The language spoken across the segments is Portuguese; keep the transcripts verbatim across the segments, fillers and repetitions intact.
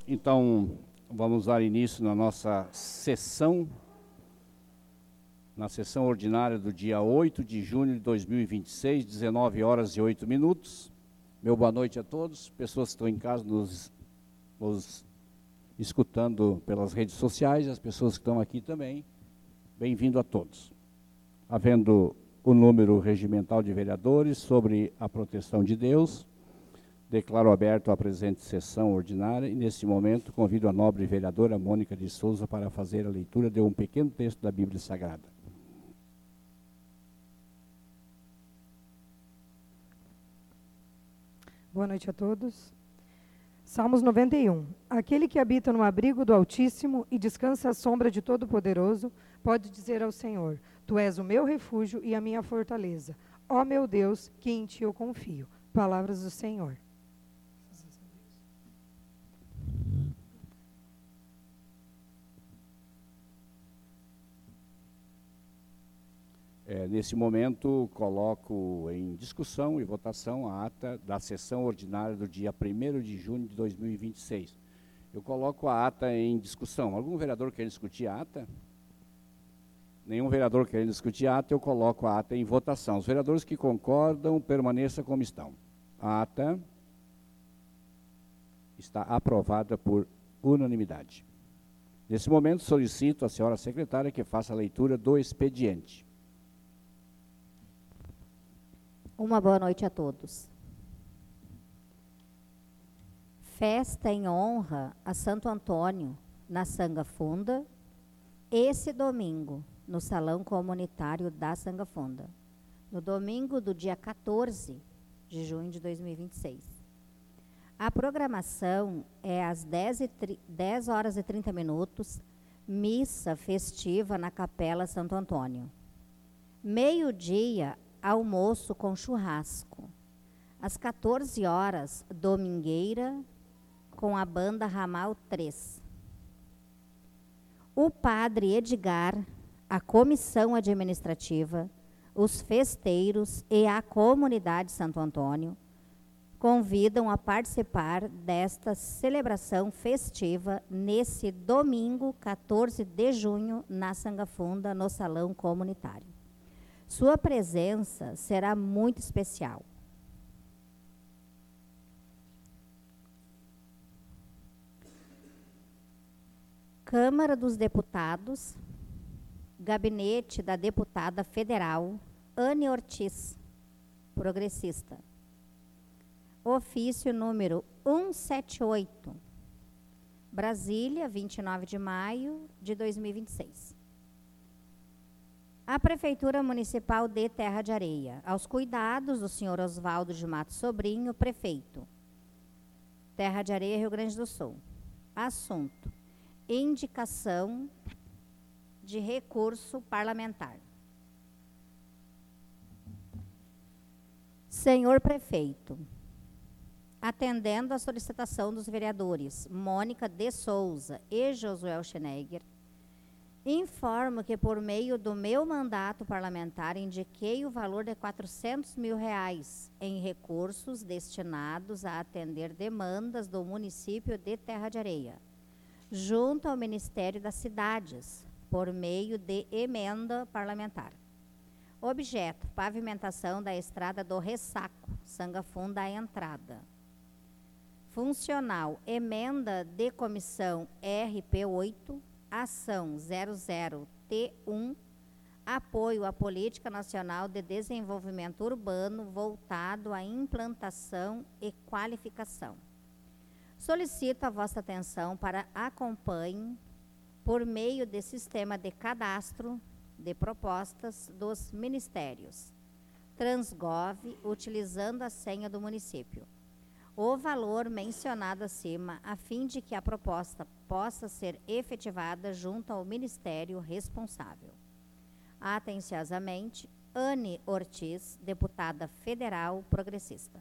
Então, vamos dar início na nossa sessão, na sessão ordinária do dia oito de junho de dois mil e vinte e seis, dezenove horas e oito minutos. Meu boa noite a todos, pessoas que estão em casa nos, nos escutando pelas redes sociais, as pessoas que estão aqui também, bem-vindo a todos. Havendo o número regimental de vereadores sobre a proteção de Deus, declaro aberto a presente sessão ordinária e, nesse momento, convido a nobre vereadora Mônica de Souza para fazer a leitura de um pequeno texto da Bíblia Sagrada. Boa noite a todos. Salmos noventa e um. Aquele que habita no abrigo do Altíssimo e descansa à sombra de Todo-Poderoso, pode dizer ao Senhor: Tu és o meu refúgio e a minha fortaleza. Ó meu Deus, que em ti eu confio. Palavras do Senhor. É, nesse momento, coloco em discussão e votação a ata da sessão ordinária do dia primeiro de junho de dois mil e vinte e seis. Eu coloco a ata em discussão. Algum vereador quer discutir a ata? Nenhum vereador quer discutir a ata, eu coloco a ata em votação. Os vereadores que concordam, permaneçam como estão. A ata está aprovada por unanimidade. Nesse momento, solicito à senhora secretária que faça a leitura do expediente. Uma boa noite a todos. Festa em honra a Santo Antônio, na Sanga Funda, esse domingo, no Salão Comunitário da Sanga Funda, no domingo do dia quatorze de junho de dois mil e vinte e seis. A programação é às dez horas e trinta minutos, missa festiva na Capela Santo Antônio. Meio-dia, almoço com churrasco. Às quatorze horas, domingueira com a banda Ramal três. O padre Edgar, a comissão administrativa, os festeiros e a comunidade Santo Antônio convidam a participar desta celebração festiva nesse domingo, quatorze de junho, na Sanga Funda, no Salão Comunitário. Sua presença será muito especial. Câmara dos Deputados, gabinete da deputada federal Anne Ortiz, progressista. Ofício número cento e setenta e oito, Brasília, vinte e nove de maio de dois mil e vinte e seis. A Prefeitura Municipal de Terra de Areia, aos cuidados do senhor Oswaldo de Matos Sobrinho, prefeito. Terra de Areia, Rio Grande do Sul. Assunto: indicação de recurso parlamentar. Senhor prefeito, atendendo à solicitação dos vereadores Mônica de Souza e Josué Schneiger, informo que, por meio do meu mandato parlamentar, indiquei o valor de quatrocentos mil reais em recursos destinados a atender demandas do município de Terra de Areia, junto ao Ministério das Cidades, por meio de emenda parlamentar. Objeto: pavimentação da estrada do Ressaco, Sanga Funda à entrada. Funcional: emenda de comissão R P oito, ação zero zero T um, apoio à Política Nacional de Desenvolvimento Urbano voltado à implantação e qualificação. Solicito a vossa atenção para acompanhe, por meio de sistema de cadastro de propostas dos ministérios, Transgov, utilizando a senha do município, o valor mencionado acima, a fim de que a proposta possa ser efetivada junto ao ministério responsável. Atenciosamente, Anne Ortiz, deputada federal progressista.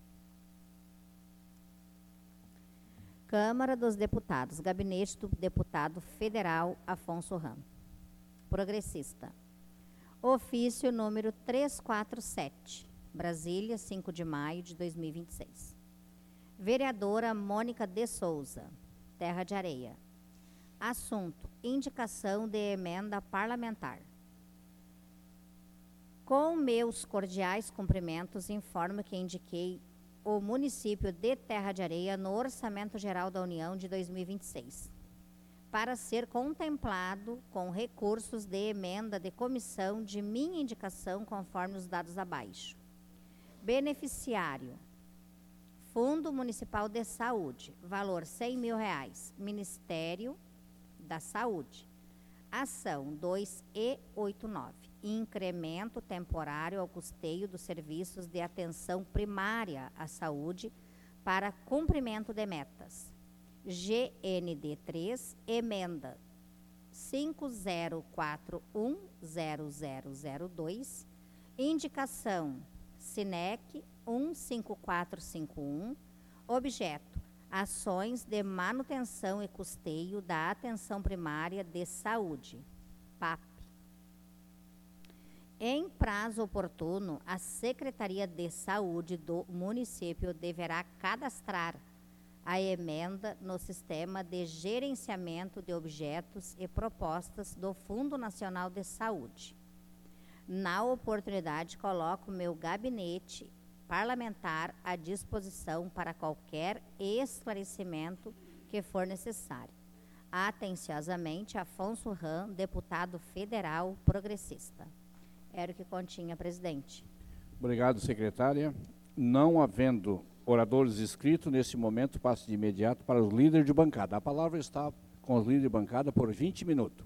Câmara dos Deputados, gabinete do deputado federal Afonso Ram, progressista. Ofício número trezentos e quarenta e sete, Brasília, cinco de maio de dois mil e vinte e seis. Vereadora Mônica de Souza, Terra de Areia. Assunto: indicação de emenda parlamentar. Com meus cordiais cumprimentos, informo que indiquei o município de Terra de Areia no Orçamento Geral da União de dois mil e vinte e seis, para ser contemplado com recursos de emenda de comissão de minha indicação, conforme os dados abaixo. Beneficiário: Fundo Municipal de Saúde, valor cem mil reais, Ministério da Saúde. Ação dois e oitenta e nove, incremento temporário ao custeio dos serviços de atenção primária à saúde para cumprimento de metas. G N D três, emenda cinco zero quatro um zero zero zero dois, indicação SINEC um cinco quatro cinco um, objeto: ações de manutenção e custeio da atenção primária de saúde, P A P. Em prazo oportuno, a Secretaria de Saúde do município deverá cadastrar a emenda no Sistema de Gerenciamento de Objetos e Propostas do Fundo Nacional de Saúde. Na oportunidade, coloco meu gabinete parlamentar à disposição para qualquer esclarecimento que for necessário. Atenciosamente, Afonso Ram, deputado federal progressista. Era o que continha, presidente. Obrigado, secretária. Não havendo oradores inscritos, nesse momento, passo de imediato para os líderes de bancada. A palavra está com os líderes de bancada por vinte minutos.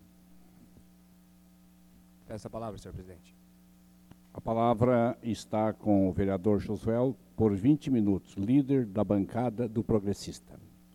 Peço a palavra, senhor presidente. A palavra está com o vereador Josué por vinte minutos, líder da bancada do progressista.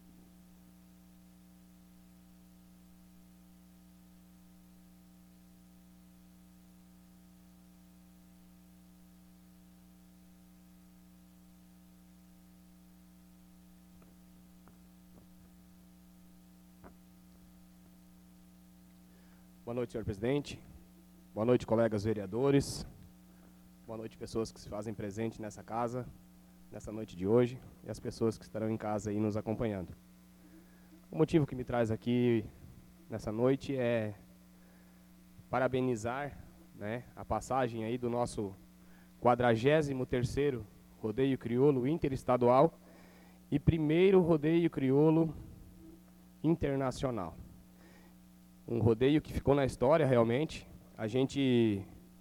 Boa noite, senhor presidente. Boa noite, colegas vereadores. Boa noite, pessoas que se fazem presente nessa casa, nessa noite de hoje, e as pessoas que estarão em casa aí nos acompanhando. O motivo que me traz aqui nessa noite é parabenizar, né, a passagem aí do nosso quadragésimo terceiro Rodeio Crioulo Interestadual e primeiro Rodeio Crioulo Internacional. Um rodeio que ficou na história, realmente. A gente,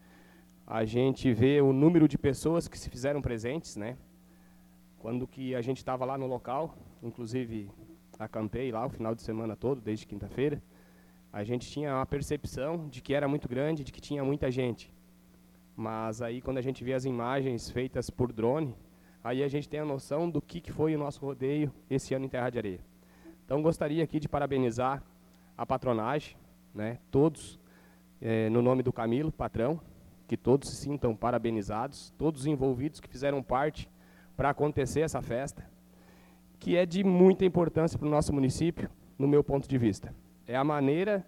a gente vê o número de pessoas que se fizeram presentes, né? Quando que a gente estava lá no local, inclusive acampei lá o final de semana todo, desde quinta-feira, a gente tinha uma percepção de que era muito grande, de que tinha muita gente. Mas aí, quando a gente vê as imagens feitas por drone, aí a gente tem a noção do que, que foi o nosso rodeio esse ano em Terra de Areia. Então, gostaria aqui de parabenizar a patronagem, né, todos, é, no nome do Camilo, patrão, que todos se sintam parabenizados, todos os envolvidos que fizeram parte para acontecer essa festa, que é de muita importância para o nosso município, no meu ponto de vista. É a maneira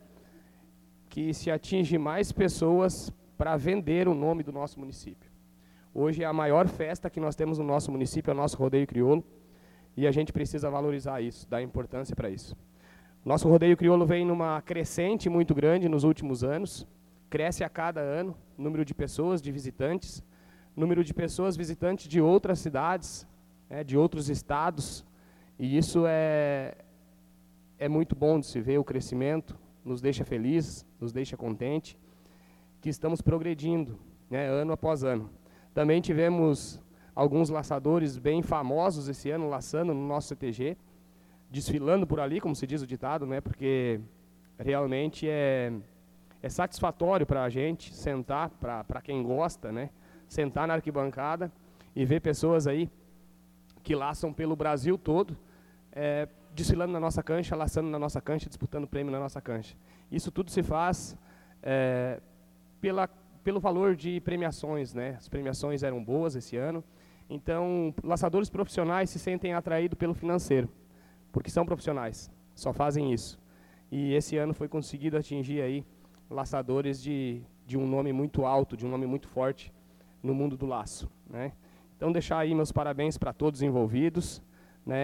que se atinge mais pessoas para vender o nome do nosso município. Hoje é a maior festa que nós temos no nosso município, é o nosso Rodeio Crioulo, e a gente precisa valorizar isso, dar importância para isso. Nosso Rodeio Crioulo vem numa crescente muito grande nos últimos anos, cresce a cada ano o número de pessoas, de visitantes, número de pessoas visitantes de outras cidades, né, de outros estados, e isso é, é muito bom de se ver o crescimento, nos deixa felizes, nos deixa contente, que estamos progredindo, né, ano após ano. Também tivemos alguns laçadores bem famosos esse ano, laçando no nosso C T G, desfilando por ali, como se diz o ditado, né, porque realmente é, é satisfatório para a gente sentar, para quem gosta, né, sentar na arquibancada e ver pessoas aí que laçam pelo Brasil todo, é, desfilando na nossa cancha, laçando na nossa cancha, disputando prêmio na nossa cancha. Isso tudo se faz é, pela, pelo valor de premiações, né, as premiações eram boas esse ano, então laçadores profissionais se sentem atraídos pelo financeiro, porque são profissionais, só fazem isso. E esse ano foi conseguido atingir aí laçadores de, de um nome muito alto, de um nome muito forte no mundo do laço, né? Então, deixar aí meus parabéns para todos os envolvidos, né?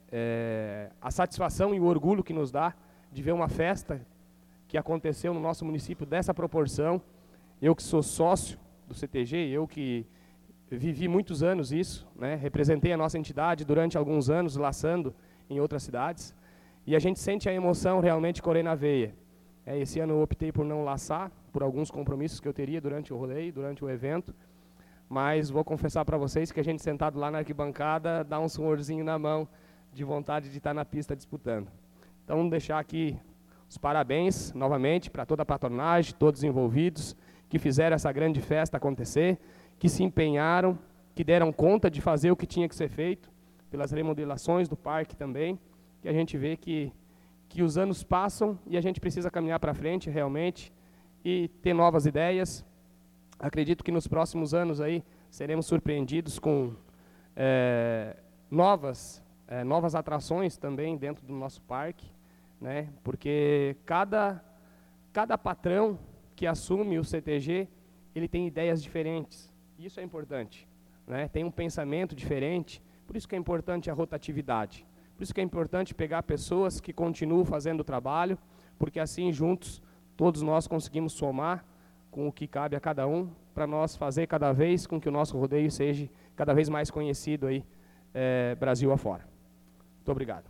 é, a satisfação e o orgulho que nos dá de ver uma festa que aconteceu no nosso município dessa proporção. Eu que sou sócio do C T G, eu que vivi muitos anos isso, né, representei a nossa entidade durante alguns anos, laçando em outras cidades, e a gente sente a emoção realmente correr na veia. É, esse ano eu optei por não laçar, por alguns compromissos que eu teria durante o rodeio, durante o evento, mas vou confessar para vocês que a gente sentado lá na arquibancada dá um suorzinho na mão de vontade de estar na pista disputando. Então, vamos deixar aqui os parabéns novamente para toda a patronagem, todos os envolvidos, que fizeram essa grande festa acontecer, que se empenharam, que deram conta de fazer o que tinha que ser feito, pelas remodelações do parque também, que a gente vê que, que os anos passam e a gente precisa caminhar para frente realmente e ter novas ideias. Acredito que nos próximos anos aí seremos surpreendidos com é, novas, é, novas atrações também dentro do nosso parque, né? Porque cada, cada patrão que assume o C T G, ele tem ideias diferentes. Isso é importante, né? Tem um pensamento diferente, por isso que é importante a rotatividade. Por isso que é importante pegar pessoas que continuam fazendo o trabalho, porque assim, juntos, todos nós conseguimos somar com o que cabe a cada um, para nós fazer cada vez com que o nosso rodeio seja cada vez mais conhecido aí, é, Brasil afora. Muito obrigado.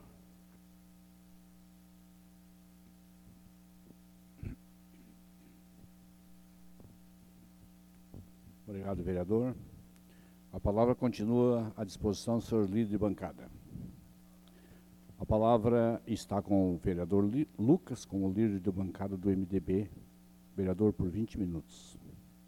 Obrigado, vereador. A palavra continua à disposição do senhor líder de bancada. A palavra está com o vereador Lucas, como líder de bancada do M D B. Vereador, por vinte minutos.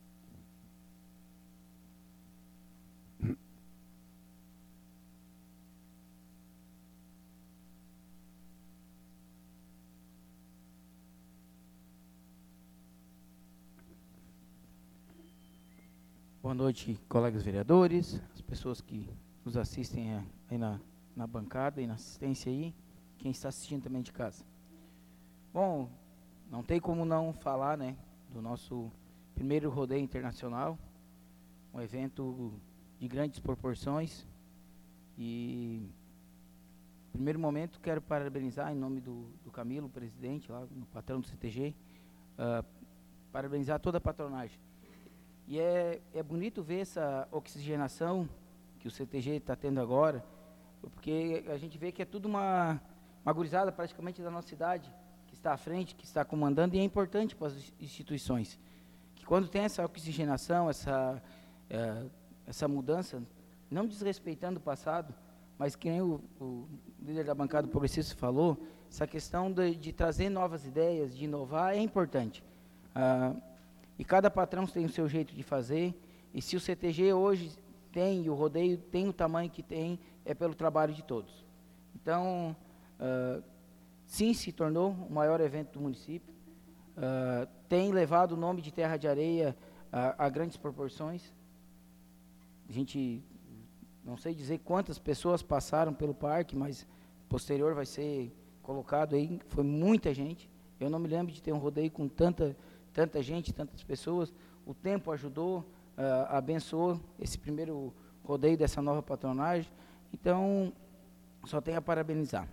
Boa noite, colegas vereadores, as pessoas que nos assistem aí na, na bancada e na assistência aí, quem está assistindo também de casa. Bom, não tem como não falar, né, do nosso primeiro rodeio internacional, um evento de grandes proporções, e no primeiro momento quero parabenizar em nome do, do Camilo, presidente, lá, no patrão do C T G, uh, parabenizar toda a patronagem. E é, é bonito ver essa oxigenação que o C T G está tendo agora, porque a gente vê que é tudo uma, uma gurizada praticamente da nossa cidade, que está à frente, que está comandando, e é importante para as instituições, que quando tem essa oxigenação, essa, é, essa mudança, não desrespeitando o passado, mas que nem o, o líder da bancada progressista falou, essa questão de, de trazer novas ideias, de inovar, é importante. Ah, E cada patrão tem o seu jeito de fazer, e se o C T G hoje tem, e o rodeio tem o tamanho que tem, é pelo trabalho de todos. Então, uh, sim, se tornou o maior evento do município, uh, tem levado o nome de Terra de Areia a, a grandes proporções. A gente, não sei dizer quantas pessoas passaram pelo parque, mas posterior vai ser colocado aí, foi muita gente. Eu não me lembro de ter um rodeio com tanta... tanta gente, tantas pessoas. O tempo ajudou, uh, abençoou esse primeiro rodeio dessa nova patronagem. Então, só tenho a parabenizar.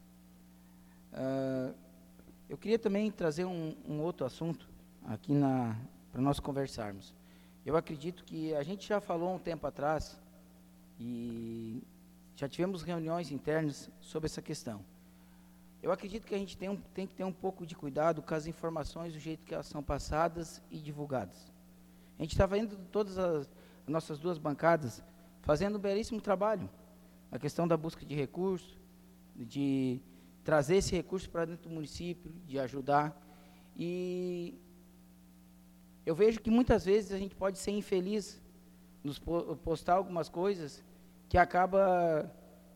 Uh, eu queria também trazer um, um outro assunto aqui para nós conversarmos. Eu acredito que a gente já falou um tempo atrás e já tivemos reuniões internas sobre essa questão. Eu acredito que a gente tem, um, tem que ter um pouco de cuidado com as informações, do jeito que elas são passadas e divulgadas. A gente está vendo todas as, as nossas duas bancadas fazendo um belíssimo trabalho. A questão da busca de recursos, de trazer esse recurso para dentro do município, de ajudar. E eu vejo que muitas vezes a gente pode ser infeliz, nos postar algumas coisas que acaba...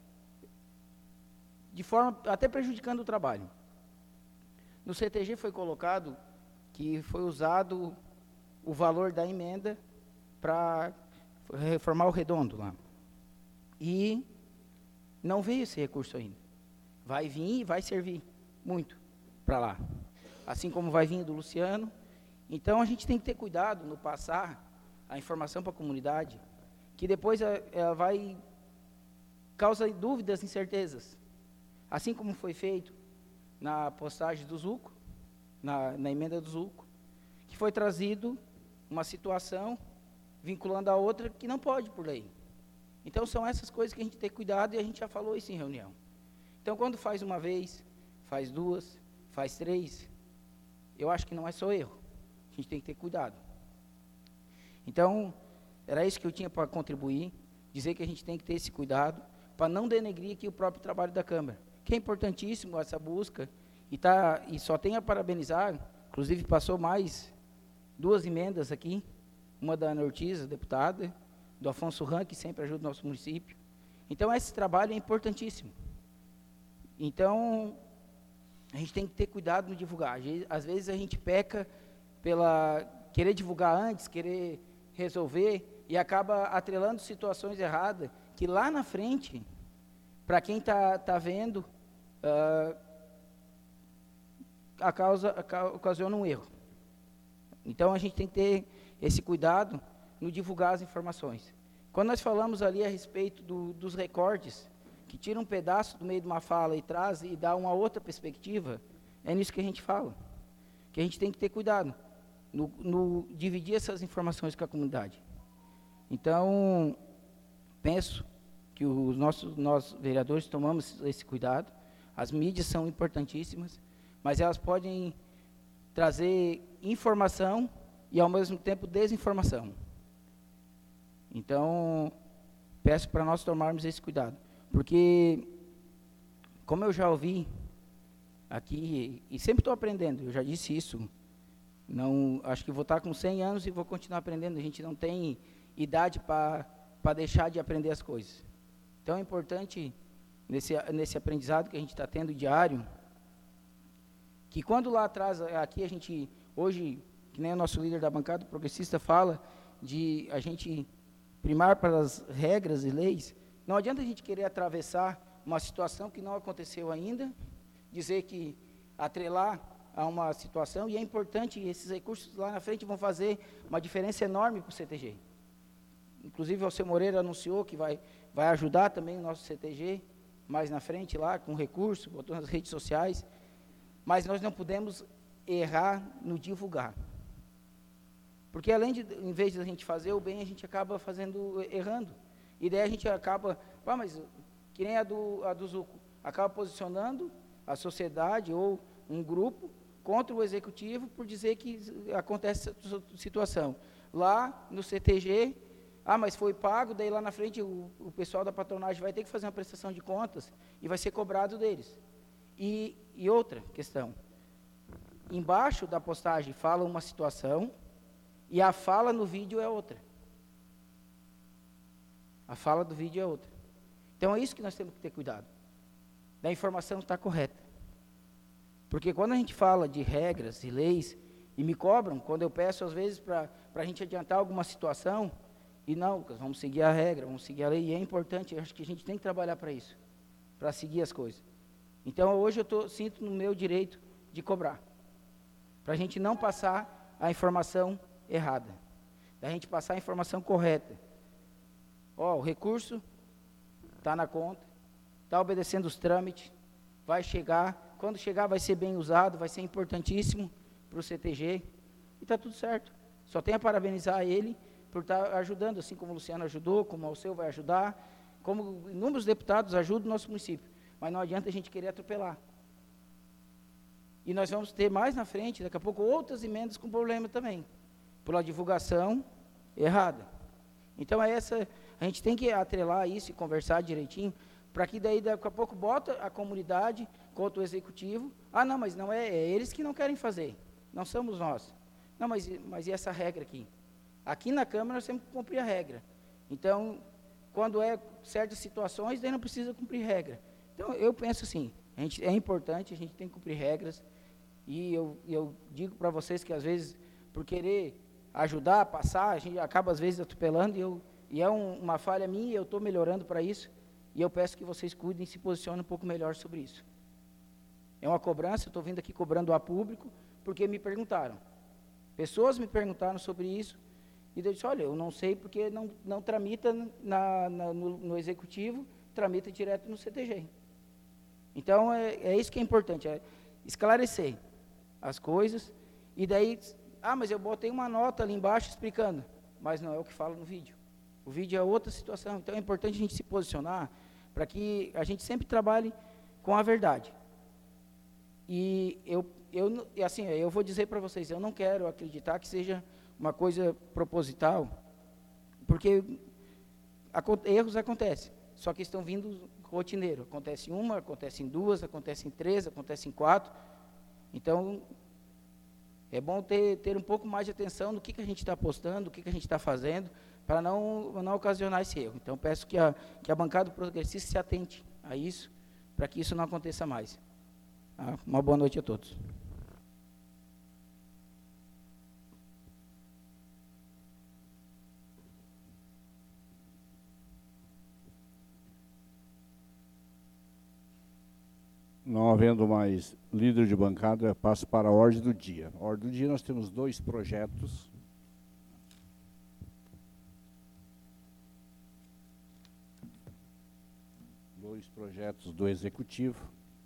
de forma até prejudicando o trabalho. No C T G foi colocado que foi usado o valor da emenda para reformar o redondo lá. E não veio esse recurso ainda. Vai vir e vai servir muito para lá. Assim como vai vir do Luciano. Então, a gente tem que ter cuidado no passar a informação para a comunidade, que depois ela vai causar dúvidas, incertezas. assim como foi feito na postagem do Zuco, na, na emenda do Zuco, que foi trazido uma situação vinculando a outra que não pode por lei. Então, são essas coisas que a gente tem cuidado e a gente já falou isso em reunião. Então, quando faz uma vez, faz duas, faz três, eu acho que não é só erro. A gente tem que ter cuidado. Então, era isso que eu tinha para contribuir, dizer que a gente tem que ter esse cuidado para não denegrir aqui o próprio trabalho da Câmara, que é importantíssimo essa busca, e, tá, e só tenho a parabenizar, inclusive passou mais duas emendas aqui, uma da Ana Ortiz, a deputada, do Afonso Ran, que sempre ajuda o nosso município. Então, esse trabalho é importantíssimo. Então, a gente tem que ter cuidado no divulgar. Às vezes a gente peca pela querer divulgar antes, querer resolver, e acaba atrelando situações erradas, que lá na frente, para quem está tá vendo, uh, a causa, a, ocasiona um erro. Então, a gente tem que ter esse cuidado no divulgar as informações. Quando nós falamos ali a respeito do, dos recortes, que tira um pedaço do meio de uma fala e traz e dá uma outra perspectiva, é nisso que a gente fala. Que a gente tem que ter cuidado no, no dividir essas informações com a comunidade. Então, penso que os nossos nós, vereadores, tomamos esse cuidado. As mídias são importantíssimas, mas elas podem trazer informação e, ao mesmo tempo, desinformação. Então, peço para nós tomarmos esse cuidado. Porque, como eu já ouvi aqui, e sempre estou aprendendo, eu já disse isso, não, acho que vou estar com cem anos e vou continuar aprendendo, a gente não tem idade para para deixar de aprender as coisas. Então, é importante, nesse, nesse aprendizado que a gente está tendo diário, que quando lá atrás, aqui a gente, hoje, que nem o nosso líder da bancada progressista fala, de a gente primar pelas regras e leis, não adianta a gente querer atravessar uma situação que não aconteceu ainda, dizer que atrelar a uma situação, e é importante, esses recursos lá na frente vão fazer uma diferença enorme para o C T G. Inclusive, o Alceu Moreira anunciou que vai, vai ajudar também o nosso C T G, mais na frente lá, com recurso, botou nas redes sociais, mas nós não podemos errar no divulgar. Porque além de, em vez de a gente fazer o bem, a gente acaba fazendo, errando. E daí a gente acaba, ah, mas que nem a do, a do Zuco, acaba posicionando a sociedade ou um grupo contra o executivo por dizer que acontece essa situação. Lá no C T G, ah, mas foi pago, daí lá na frente o, o pessoal da patronagem vai ter que fazer uma prestação de contas e vai ser cobrado deles. E, e outra questão, embaixo da postagem fala uma situação e a fala no vídeo é outra. A fala do vídeo é outra. Então, é isso que nós temos que ter cuidado. Da informação estar correta. Porque quando a gente fala de regras e leis, e me cobram, quando eu peço, às vezes, para a gente adiantar alguma situação, e não, vamos seguir a regra, vamos seguir a lei, e é importante, eu acho que a gente tem que trabalhar para isso, para seguir as coisas. Então, hoje eu tô, sinto no meu direito de cobrar, para a gente não passar a informação errada, da gente passar a informação correta. Ó, o recurso está na conta, está obedecendo os trâmites, vai chegar, quando chegar vai ser bem usado, vai ser importantíssimo para o C T G, e está tudo certo. Só tenho a parabenizar ele por estar ajudando, assim como o Luciano ajudou, como o Alceu vai ajudar, como inúmeros deputados ajudam o nosso município. Mas não adianta a gente querer atropelar. E nós vamos ter mais na frente, daqui a pouco, outras emendas com problema também, pela divulgação errada. Então, é essa, a gente tem que atrelar isso e conversar direitinho, para que daí, daqui a pouco, bota a comunidade contra o executivo. Ah, não, mas não é, é eles que não querem fazer, não somos nós. Não, mas, mas e essa regra aqui? Aqui na Câmara nós temos que cumprir a regra. Então, quando é certas situações, daí não precisa cumprir regra. Então, eu penso assim, a gente, é importante, a gente tem que cumprir regras, e eu, eu digo para vocês que, às vezes, por querer ajudar, passar, a gente acaba, às vezes, atropelando, e, eu, e é um, uma falha minha, e eu estou melhorando para isso, e eu peço que vocês cuidem e se posicionem um pouco melhor sobre isso. É uma cobrança, eu estou vindo aqui cobrando a público, porque me perguntaram. Pessoas me perguntaram sobre isso, e eu disse, olha, eu não sei porque não, não tramita na, na, no, no executivo, tramita direto no C T G. Então, é, é isso que é importante, é esclarecer as coisas, e daí, ah, mas eu botei uma nota ali embaixo explicando, mas não é o que fala no vídeo. O vídeo é outra situação, então é importante a gente se posicionar para que a gente sempre trabalhe com a verdade. E eu, eu assim, eu vou dizer para vocês, eu não quero acreditar que seja uma coisa proposital, porque erros acontecem, só que estão vindo rotineiro. Acontece em uma, acontece em duas, acontece em três, acontece em quatro. Então, é bom ter, ter um pouco mais de atenção no que, que a gente está postando, o que, que a gente está fazendo, para não, não ocasionar esse erro. Então, peço que a, que a bancada progressista se atente a isso, para que isso não aconteça mais. Ah, uma boa noite a todos. Não havendo mais líder de bancada, eu passo para a ordem do dia. A ordem do dia nós temos dois projetos. Dois projetos do Executivo.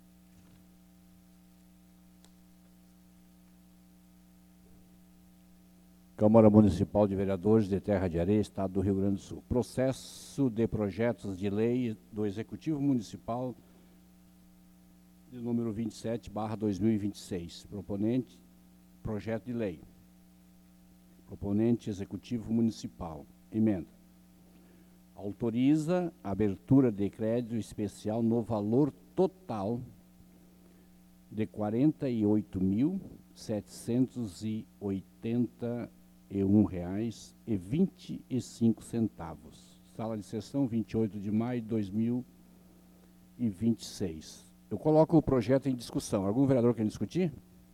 Câmara Municipal de Vereadores de Terra de Areia, Estado do Rio Grande do Sul. Processo de projetos de lei do Executivo Municipal de número vinte e sete barra dois mil e vinte e seis. Proponente, projeto de lei. Proponente Executivo Municipal. Emenda. Autoriza a abertura de crédito especial no valor total de quarenta e oito mil setecentos e oitenta e um reais e vinte e cinco centavos. Sala de sessão, vinte e oito de maio de dois mil e vinte e seis. Eu coloco o projeto em discussão. Algum vereador quer discutir?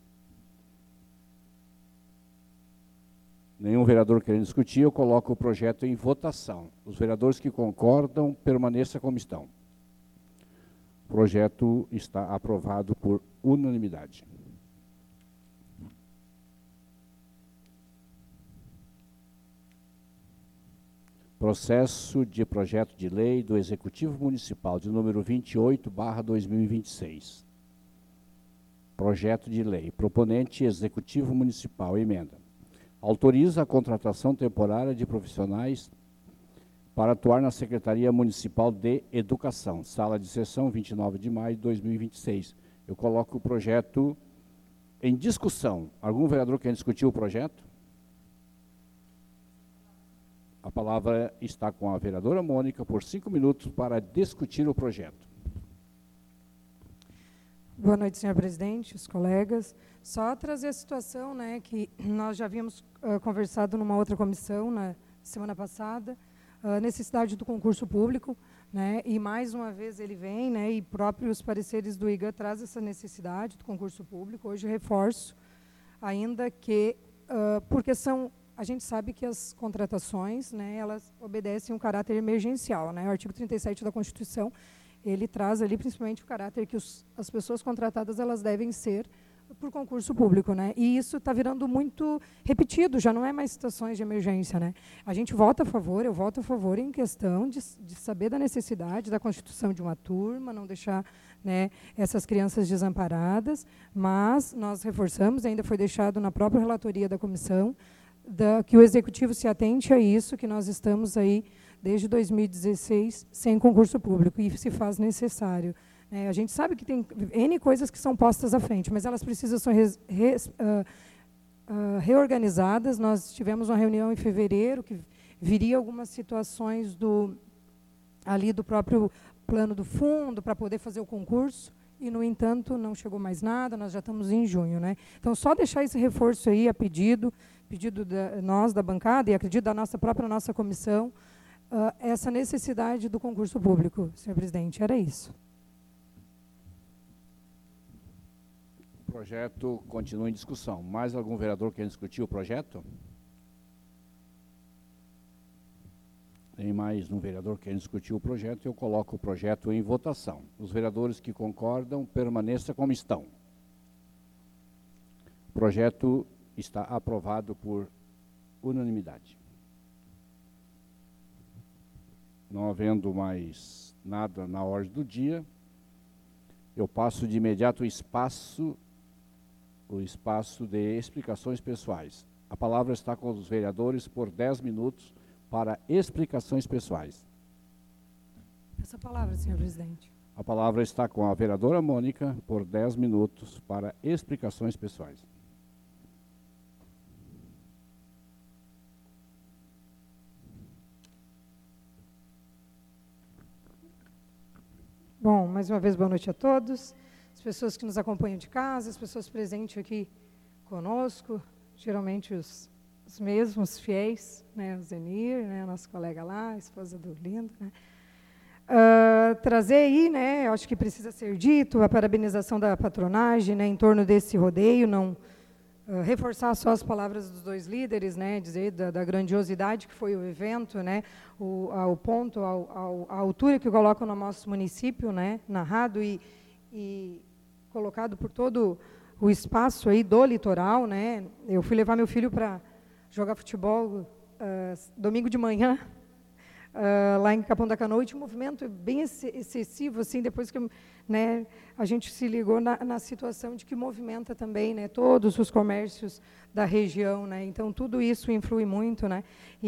Nenhum vereador querendo discutir, eu coloco o projeto em votação. Os vereadores que concordam, permaneçam como estão. O projeto está aprovado por unanimidade. Processo de projeto de lei do Executivo Municipal, de número vinte e oito barra dois mil e vinte e seis. Projeto de lei. Proponente Executivo Municipal. Emenda. Autoriza a contratação temporária de profissionais para atuar na Secretaria Municipal de Educação. Sala de sessão, vinte e nove de maio de dois mil e vinte e seis. Eu coloco o projeto em discussão. Algum vereador quer discutir o projeto? A palavra está com a vereadora Mônica por cinco minutos para discutir o projeto. Boa noite, senhor presidente, os colegas. Só trazer a situação, né, que nós já havíamos uh, conversado numa outra comissão na semana passada, a necessidade do concurso público, né, e mais uma vez ele vem, né, e próprios pareceres do I G A traz essa necessidade do concurso público. Hoje reforço ainda que, uh, porque são, a gente sabe que as contratações, né, elas obedecem um caráter emergencial, né, o artigo trinta e sete da Constituição, ele traz ali principalmente o caráter que os, as pessoas contratadas elas devem ser por concurso público, né? E isso está virando muito repetido, já não é mais situações de emergência, né? A gente vota a favor, eu voto a favor em questão de, de saber da necessidade da constituição de uma turma, não deixar, né, essas crianças desamparadas, mas nós reforçamos, ainda foi deixado na própria relatoria da comissão, da, que o executivo se atente a isso, que nós estamos aí desde dois mil e dezesseis sem concurso público e se faz necessário. É, a gente sabe que tem N coisas que são postas à frente, mas elas precisam ser res, res, uh, uh, reorganizadas. Nós tivemos uma reunião em fevereiro, que viria algumas situações do, ali do próprio plano do fundo para poder fazer o concurso, e, no entanto, não chegou mais nada, nós já estamos em junho, né? Então, só deixar esse reforço aí a pedido, pedido da nós, da bancada, e acredito da nossa própria nossa comissão, uh, essa necessidade do concurso público, senhor presidente, era isso. O projeto continua em discussão. Mais algum vereador quer discutir o projeto? Tem mais um vereador que quer discutir o projeto, eu coloco o projeto em votação. Os vereadores que concordam, permaneçam como estão. O projeto está aprovado por unanimidade. Não havendo mais nada na ordem do dia, Eu passo de imediato o espaço, o espaço de explicações pessoais. A palavra está com os vereadores por dez minutos para explicações pessoais. Essa palavra, senhor presidente. A palavra está com a vereadora Mônica por dez minutos para explicações pessoais. Bom, mais uma vez, boa noite a todos. As pessoas que nos acompanham de casa, as pessoas presentes aqui conosco, geralmente os, os mesmos fiéis, né, o Zenir, né, nosso colega lá, a esposa do Lindo, né. Uh, trazer aí, né, eu acho que precisa ser dito, a parabenização da patronagem, né, em torno desse rodeio, não uh, reforçar só as palavras dos dois líderes, né, dizer da, da grandiosidade que foi o evento, né, o, ao ponto, ao, ao, a altura que colocam no nosso município, né, narrado e, e colocado por todo o espaço aí do litoral, né. Eu fui levar meu filho para jogar futebol uh, domingo de manhã, Uh, lá em Capão da Canoa, e um movimento bem excessivo, assim, depois que, né, a gente se ligou na, na situação de que movimenta também, né, todos os comércios da região, né, então tudo isso influi muito, né,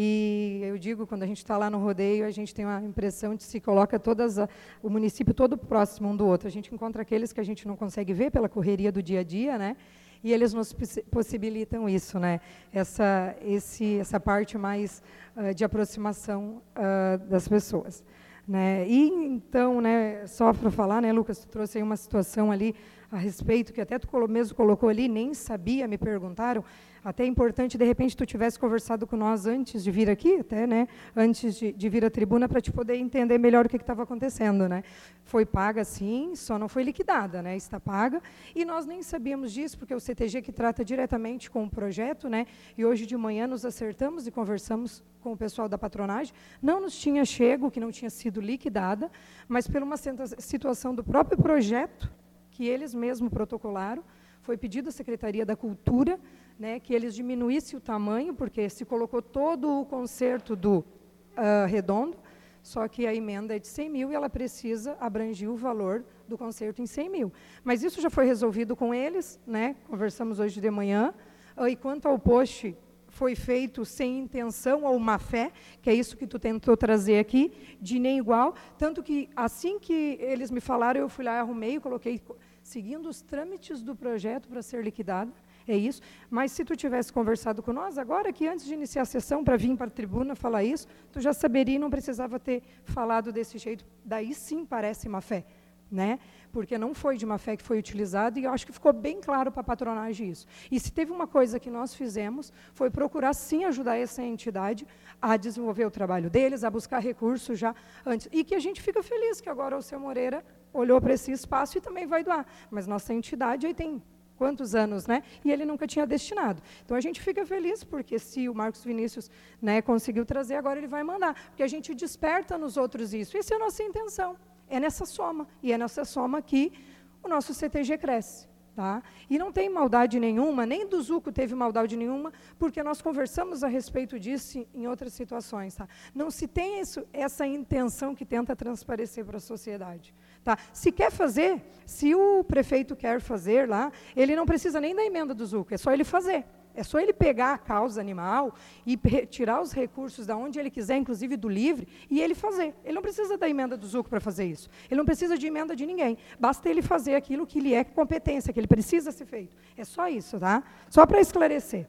e eu digo, quando a gente está lá no rodeio, a gente tem uma impressão de se coloca todas a, o município todo próximo um do outro, a gente encontra aqueles que a gente não consegue ver pela correria do dia a dia, né, e eles nos possibilitam isso, né? Essa, esse, essa parte mais uh, de aproximação uh, das pessoas, né? E então, né? Só para falar, né, Lucas, tu trouxe aí uma situação ali a respeito que até tu mesmo colocou ali, nem sabia, me perguntaram. Até é importante, de repente, tu tivesse conversado com nós antes de vir aqui, até, né, antes de, de vir à tribuna, para te poder entender melhor o que estava acontecendo, né? Foi paga, sim, só não foi liquidada, né? Está paga, e nós nem sabíamos disso, porque é o C T G que trata diretamente com o projeto, né? E hoje de manhã nos acertamos e conversamos com o pessoal da patronagem, não nos tinha chego, que não tinha sido liquidada, mas por uma situação do próprio projeto, que eles mesmos protocolaram, foi pedido à Secretaria da Cultura, né, que eles diminuíssem o tamanho, porque se colocou todo o conserto do uh, redondo, só que a emenda é de cem mil e ela precisa abranger o valor do conserto em cem mil. Mas isso já foi resolvido com eles, né, conversamos hoje de manhã, uh, e quanto ao post, foi feito sem intenção ou má fé, que é isso que tu tentou trazer aqui, de nem igual, tanto que assim que eles me falaram, eu fui lá, arrumei, coloquei, seguindo os trâmites do projeto para ser liquidado, é isso, mas se tu tivesse conversado com nós, agora que antes de iniciar a sessão, para vir para a tribuna falar isso, tu já saberia e não precisava ter falado desse jeito, daí sim parece má fé, né? Porque não foi de má fé que foi utilizado, e eu acho que ficou bem claro para a patronagem isso. E se teve uma coisa que nós fizemos, foi procurar sim ajudar essa entidade a desenvolver o trabalho deles, a buscar recursos já antes, e que a gente fica feliz que agora o seu Moreira olhou para esse espaço e também vai doar, mas nossa entidade aí tem quantos anos, né? E ele nunca tinha destinado. Então a gente fica feliz porque se o Marcos Vinícius, né, conseguiu trazer, agora ele vai mandar, porque a gente desperta nos outros isso. Essa é a nossa intenção. É nessa soma, e é nessa soma que o nosso C T G cresce. Tá? E não tem maldade nenhuma, nem do Zuco teve maldade nenhuma, porque nós conversamos a respeito disso em outras situações. Tá? Não se tem isso, essa intenção que tenta transparecer para a sociedade. Tá? Se quer fazer, se o prefeito quer fazer lá, ele não precisa nem da emenda do Zuco, é só ele fazer. É só ele pegar a causa animal e tirar os recursos da onde ele quiser, inclusive do livre, e ele fazer. Ele não precisa da emenda do Zuco para fazer isso. Ele não precisa de emenda de ninguém. Basta ele fazer aquilo que lhe é competência, que ele precisa ser feito. É só isso, tá? Só para esclarecer.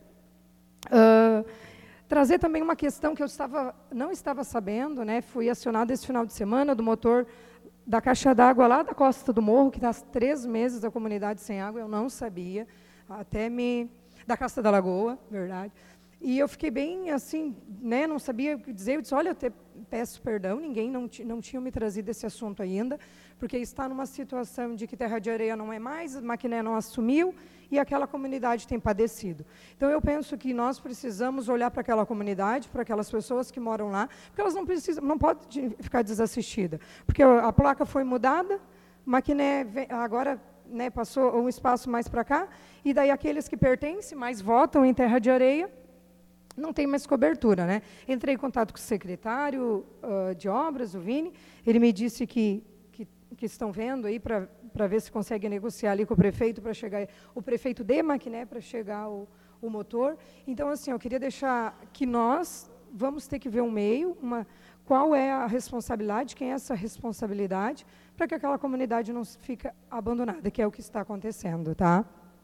Uh, trazer também uma questão que eu estava, não estava sabendo, né? Fui acionada esse final de semana do motor da caixa d'água lá da Costa do Morro, que está há três meses a comunidade sem água, eu não sabia. Até me... da Casta da Lagoa, verdade. E eu fiquei bem assim, né, não sabia o que dizer, eu disse, olha, eu te peço perdão, ninguém não, não tinha me trazido esse assunto ainda, porque está numa situação de que terra de areia não é mais, Maquiné não assumiu, e aquela comunidade tem padecido. Então, eu penso que nós precisamos olhar para aquela comunidade, para aquelas pessoas que moram lá, porque elas não precisam, não podem ficar desassistidas, porque a placa foi mudada, Maquiné agora... né, passou um espaço mais para cá, e daí aqueles que pertencem, mas votam em terra de areia, não tem mais cobertura. Né? Entrei em contato com o secretário uh, de obras, o Vini, ele me disse que, que, que estão vendo aí para para ver se consegue negociar ali com o prefeito para chegar, o prefeito de Maquiné para chegar o, o motor. Então, assim, eu queria deixar que nós vamos ter que ver um meio, uma, qual é a responsabilidade, quem é essa responsabilidade, para que aquela comunidade não fique abandonada, que é o que está acontecendo, tá?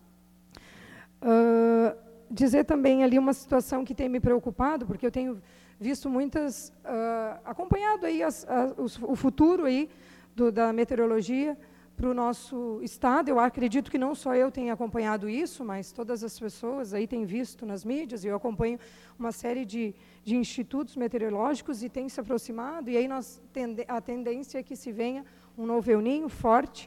Uh, dizer também ali uma situação que tem me preocupado, porque eu tenho visto muitas, uh, acompanhado aí as, as, o, o futuro aí do, da meteorologia para o nosso estado. Eu acredito que não só eu tenho acompanhado isso, mas todas as pessoas aí têm visto nas mídias, e eu acompanho uma série de, de institutos meteorológicos e tem se aproximado, e aí nós tende, a tendência é que se venha um novo El Niño forte.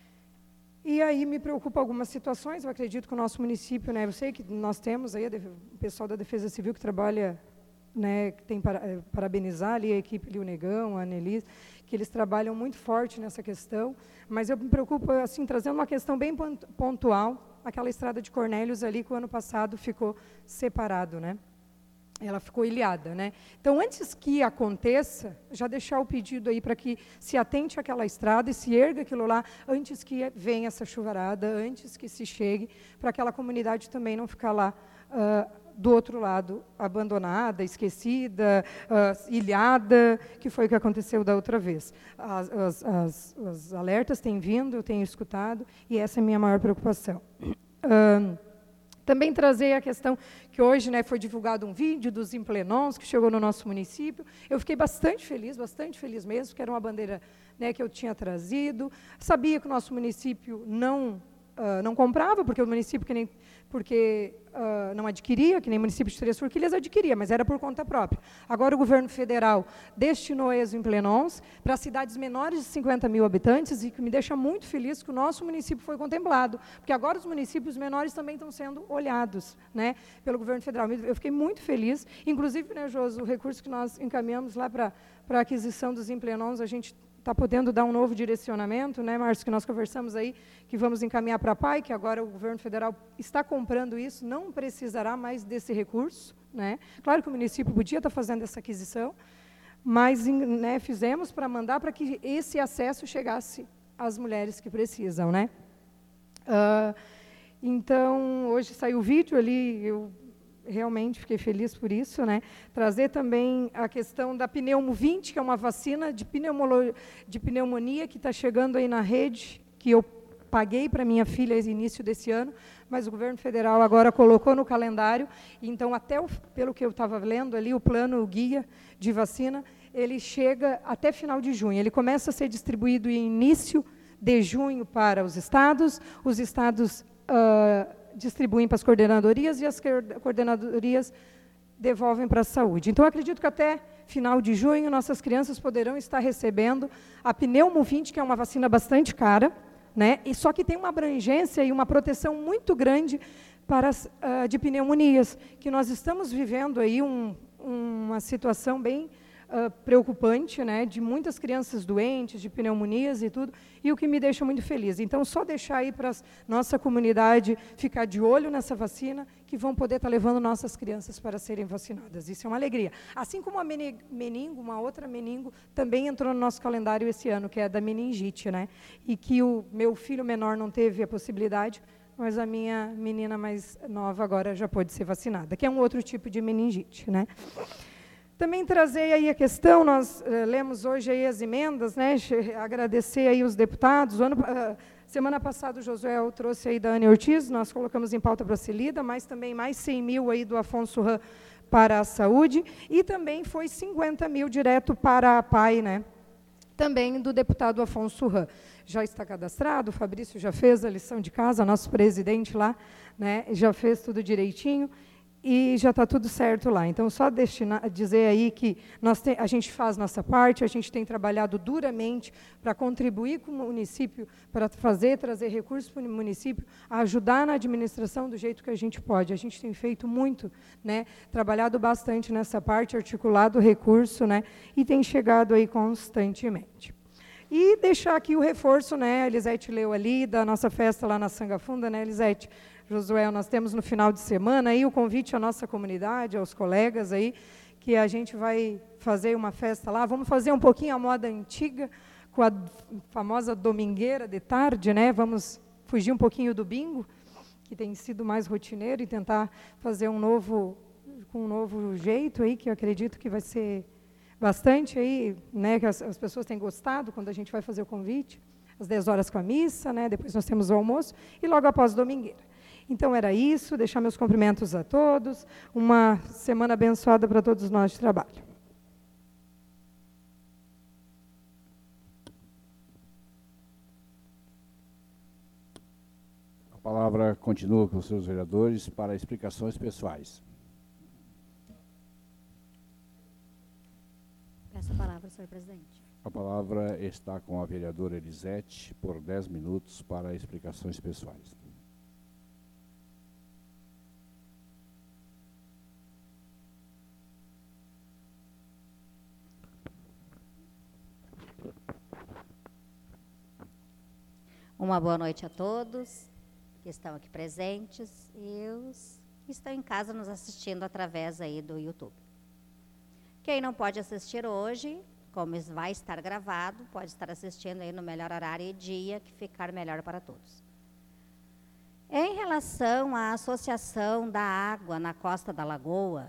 E aí me preocupa algumas situações. Eu acredito que o nosso município, né, eu sei que nós temos aí o pessoal da Defesa Civil que trabalha, né, que tem para é, parabenizar ali a equipe Lio Negão, a Annelise, que eles trabalham muito forte nessa questão, mas eu me preocupo, assim, trazendo uma questão bem pontual, aquela estrada de Cornélios ali, que o ano passado ficou separado, né? Ela ficou ilhada, né? Então, antes que aconteça, já deixar o pedido aí para que se atente àquela estrada e se erga aquilo lá, antes que venha essa chuvarada, antes que se chegue, para aquela comunidade também não ficar lá uh, do outro lado, abandonada, esquecida, uh, ilhada, que foi o que aconteceu da outra vez. As, as, as, os alertas têm vindo, eu tenho escutado, e essa é a minha maior preocupação. Uh, Também trazer a questão que hoje, né, foi divulgado um vídeo dos Implenons, que chegou no nosso município. Eu fiquei bastante feliz, bastante feliz mesmo, que era uma bandeira, né, que eu tinha trazido. Sabia que o nosso município não, uh, não comprava, porque o município que nem, porque, uh, não adquiria, que nem o município de Três Forquilhas adquiria, mas era por conta própria. Agora o governo federal destinou esses Implenons para cidades menores de cinquenta mil habitantes, e que me deixa muito feliz que o nosso município foi contemplado, porque agora os municípios menores também estão sendo olhados, né, pelo governo federal. Eu fiquei muito feliz, inclusive, né, Josi, o recurso que nós encaminhamos lá para para a aquisição dos Implenons, a gente está podendo dar um novo direcionamento, né, Márcio, que nós conversamos aí, que vamos encaminhar para a P A I, que agora o governo federal está comprando isso, não precisará mais desse recurso, né? Claro que o município podia estar fazendo essa aquisição, mas, né, fizemos para mandar para que esse acesso chegasse às mulheres que precisam, né? Uh, então, hoje saiu o vídeo ali, eu realmente fiquei feliz por isso, né? Trazer também a questão da Pneumo vinte, que é uma vacina de, de pneumonia que está chegando aí na rede, que eu paguei para minha filha no início desse ano, mas o governo federal agora colocou no calendário. Então, até o, pelo que eu estava lendo ali, o plano o guia de vacina, ele chega até final de junho. Ele começa a ser distribuído em início de junho para os estados, os estados uh, distribuem para as coordenadorias e as coordenadorias devolvem para a saúde. Então, eu acredito que até final de junho nossas crianças poderão estar recebendo a Pneumo vinte, que é uma vacina bastante cara, né? E só que tem uma abrangência e uma proteção muito grande para as, uh, de pneumonias, que nós estamos vivendo aí um, uma situação bem Uh, preocupante, né, de muitas crianças doentes, de pneumonias e tudo, e o que me deixa muito feliz. Então, só deixar aí para a nossa comunidade ficar de olho nessa vacina, que vão poder estar levando nossas crianças para serem vacinadas. Isso é uma alegria. Assim como a meningo, uma outra meningo, também entrou no nosso calendário esse ano, que é a da meningite, né, e que o meu filho menor não teve a possibilidade, mas a minha menina mais nova agora já pode ser vacinada, que é um outro tipo de meningite, né. Também trazer aí a questão, nós uh, lemos hoje aí as emendas, né, agradecer aí os deputados. O ano, uh, semana passada o Josué trouxe aí da Ana Ortiz, nós colocamos em pauta para a Celida, mas também mais cem mil aí do Afonso Ram para a saúde, e também foi cinquenta mil direto para a P A I, né, também do deputado Afonso Ram. Já está cadastrado, o Fabrício já fez a lição de casa, nosso presidente lá, né, já fez tudo direitinho, e já está tudo certo lá. Então, só destinar, dizer aí que nós tem, a gente faz nossa parte, a gente tem trabalhado duramente para contribuir com o município, para fazer, trazer recursos para o município, ajudar na administração do jeito que a gente pode. A gente tem feito muito, né, trabalhado bastante nessa parte, articulado o recurso, né, e tem chegado aí constantemente. E deixar aqui o reforço, né, a Elisete leu ali, da nossa festa lá na Sanga Funda, né, Elisete? Josué, nós temos no final de semana aí o convite à nossa comunidade, aos colegas aí, que a gente vai fazer uma festa lá. Vamos fazer um pouquinho a moda antiga, com a famosa domingueira de tarde, né? Vamos fugir um pouquinho do bingo, que tem sido mais rotineiro, e tentar fazer um novo, com um novo jeito aí, que eu acredito que vai ser bastante aí, né? Que as, as pessoas têm gostado quando a gente vai fazer o convite, às dez horas com a missa, né? Depois nós temos o almoço e logo após a domingueira. Então era isso, deixar meus cumprimentos a todos, uma semana abençoada para todos nós de trabalho. A palavra continua com os seus vereadores para explicações pessoais. Peço a palavra, senhor presidente. A palavra está com a vereadora Elisete por dez minutos para explicações pessoais. Uma boa noite a todos que estão aqui presentes e os que estão em casa nos assistindo através aí do YouTube. Quem não pode assistir hoje, como vai estar gravado, pode estar assistindo aí no melhor horário e dia que ficar melhor para todos. Em relação à associação da água na costa da Lagoa,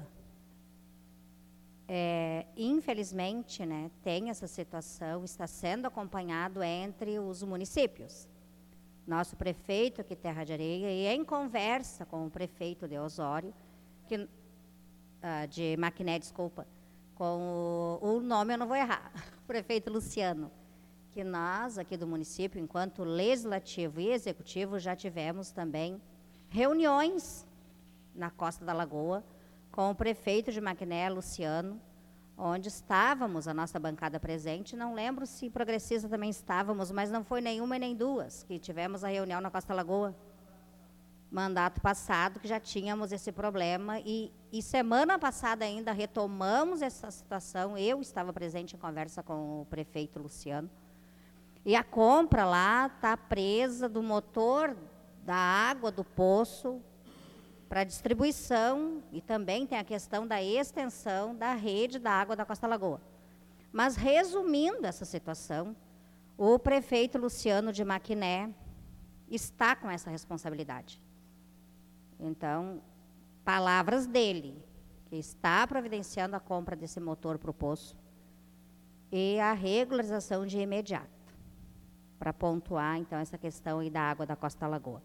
é, infelizmente, né, tem essa situação, está sendo acompanhado entre os municípios. Nosso prefeito aqui Terra de Areia, e em conversa com o prefeito de Osório, que, uh, de Maquiné, desculpa, com o, o nome eu não vou errar, o prefeito Luciano, que nós aqui do município, enquanto legislativo e executivo, já tivemos também reuniões na Costa da Lagoa com o prefeito de Maquiné, Luciano, onde estávamos, a nossa bancada presente, não lembro se progressista também estávamos, mas não foi nenhuma e nem duas, que tivemos a reunião na Costa Lagoa, mandato passado, que já tínhamos esse problema, e, e semana passada ainda retomamos essa situação, eu estava presente em conversa com o prefeito Luciano, e a compra lá está presa do motor da água do poço, para distribuição, e também tem a questão da extensão da rede da água da Costa Lagoa. Mas, resumindo essa situação, o prefeito Luciano de Maquiné está com essa responsabilidade. Então, palavras dele, que está providenciando a compra desse motor para o poço e a regularização de imediato, para pontuar, então, essa questão aí da água da Costa Lagoa.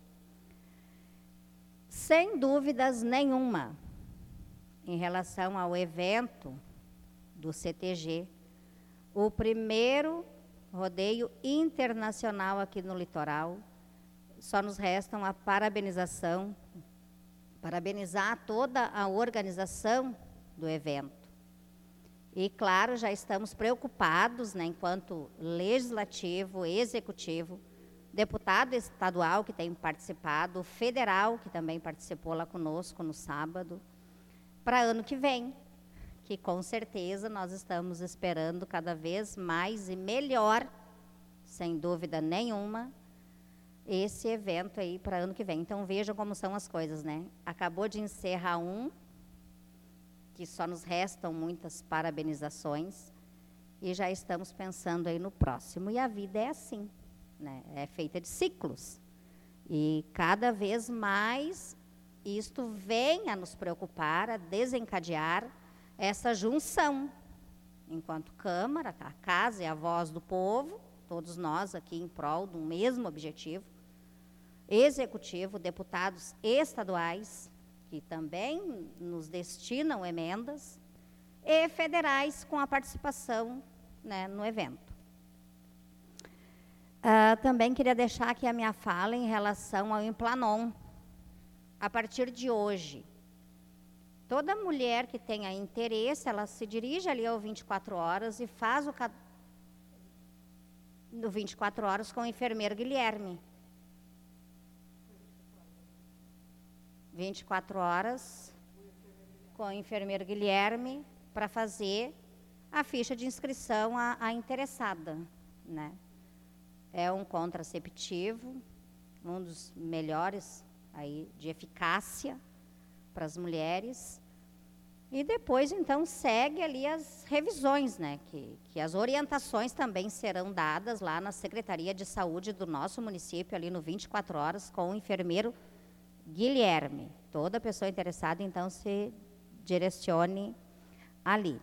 Sem dúvidas nenhuma, em relação ao evento do C T G, o primeiro rodeio internacional aqui no litoral, só nos restam a parabenização, parabenizar toda a organização do evento. E, claro, já estamos preocupados, né, enquanto legislativo, executivo, deputado estadual que tem participado, federal que também participou lá conosco no sábado, para ano que vem, que com certeza nós estamos esperando cada vez mais e melhor, sem dúvida nenhuma, esse evento aí para ano que vem. Então vejam como são as coisas, né? Acabou de encerrar um, que só nos restam muitas parabenizações, e já estamos pensando aí no próximo. E a vida é assim. Né, é feita de ciclos, e cada vez mais isto vem a nos preocupar, a desencadear essa junção, enquanto Câmara, a casa é a voz do povo, todos nós aqui em prol do mesmo objetivo, executivo, deputados estaduais, que também nos destinam emendas, e federais com a participação, né, no evento. Uh, também queria deixar aqui a minha fala em relação ao Implanon. A partir de hoje, toda mulher que tenha interesse, ela se dirige ali ao vinte e quatro horas e faz o cad... no vinte e quatro horas com o enfermeiro Guilherme. vinte e quatro horas com o enfermeiro Guilherme para fazer a ficha de inscrição à, à interessada, né? É um contraceptivo, um dos melhores aí de eficácia para as mulheres. E depois, então, segue ali as revisões, né? Que, que as orientações também serão dadas lá na Secretaria de Saúde do nosso município, ali no vinte e quatro horas, com o enfermeiro Guilherme. Toda pessoa interessada, então, se direcione ali.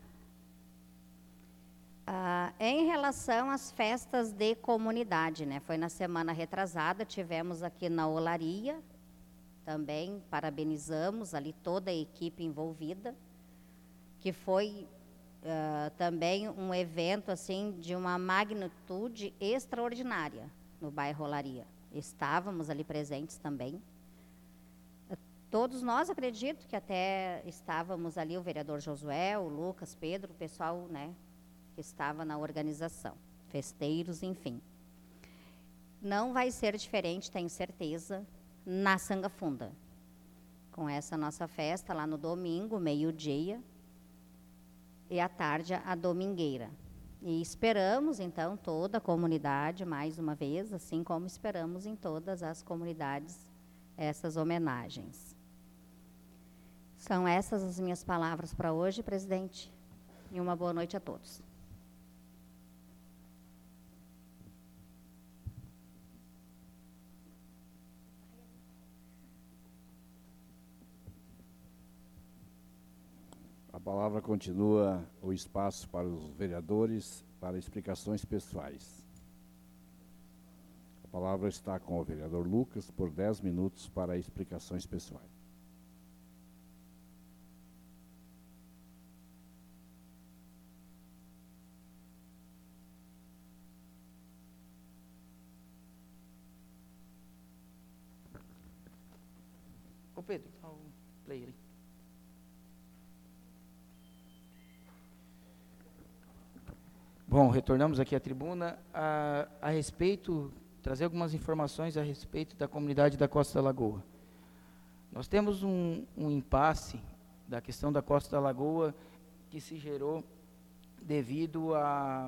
Ah, em relação às festas de comunidade, né? Foi na semana retrasada, tivemos aqui na Olaria, também parabenizamos ali toda a equipe envolvida, que foi uh, também um evento assim de uma magnitude extraordinária no bairro Olaria. Estávamos ali presentes também. Todos nós, acredito que até estávamos ali, o vereador Josué, o Lucas, Pedro, o pessoal, né, que estava na organização, festeiros, enfim. Não vai ser diferente, tenho certeza, na Sanga Funda, com essa nossa festa lá no domingo, meio-dia, e à tarde a domingueira. E esperamos, então, toda a comunidade, mais uma vez, assim como esperamos em todas as comunidades, essas homenagens. São essas as minhas palavras para hoje, presidente, e uma boa noite a todos. A palavra continua o espaço para os vereadores para explicações pessoais. A palavra está com o vereador Lucas por dez minutos para explicações pessoais. Ô Pedro, dá o play ali. Bom, retornamos aqui à tribuna a, a respeito, trazer algumas informações a respeito da comunidade da Costa da Lagoa. Nós temos um, um impasse da questão da Costa da Lagoa que se gerou devido a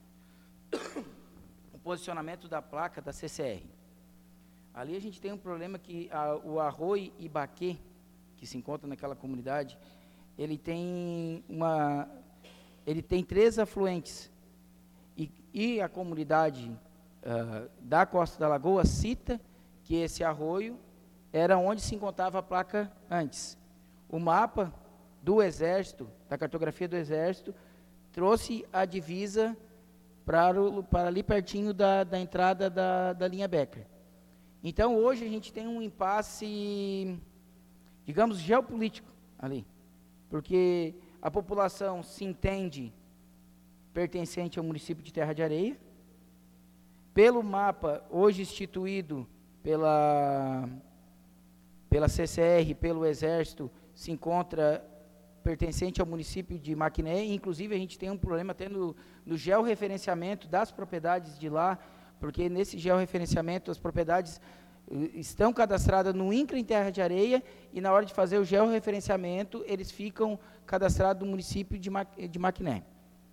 o posicionamento da placa da C C R. Ali a gente tem um problema que a, o Arroio Ibaquê, que se encontra naquela comunidade, ele tem uma, ele tem três afluentes. E, e a comunidade uh, da Costa da Lagoa cita que esse arroio era onde se encontrava a placa antes. O mapa do Exército, da cartografia do Exército, trouxe a divisa para, o, para ali pertinho da, da entrada da, da linha Becker. Então, hoje a gente tem um impasse, digamos, geopolítico ali, porque a população se entende pertencente ao município de Terra de Areia. Pelo mapa, hoje instituído pela, pela C C R, pelo Exército, se encontra pertencente ao município de Maquiné. Inclusive, a gente tem um problema até no, no georreferenciamento das propriedades de lá, porque nesse georreferenciamento as propriedades estão cadastradas no INCRA em Terra de Areia, e na hora de fazer o georreferenciamento, eles ficam cadastrados no município de, Ma, de Maquiné.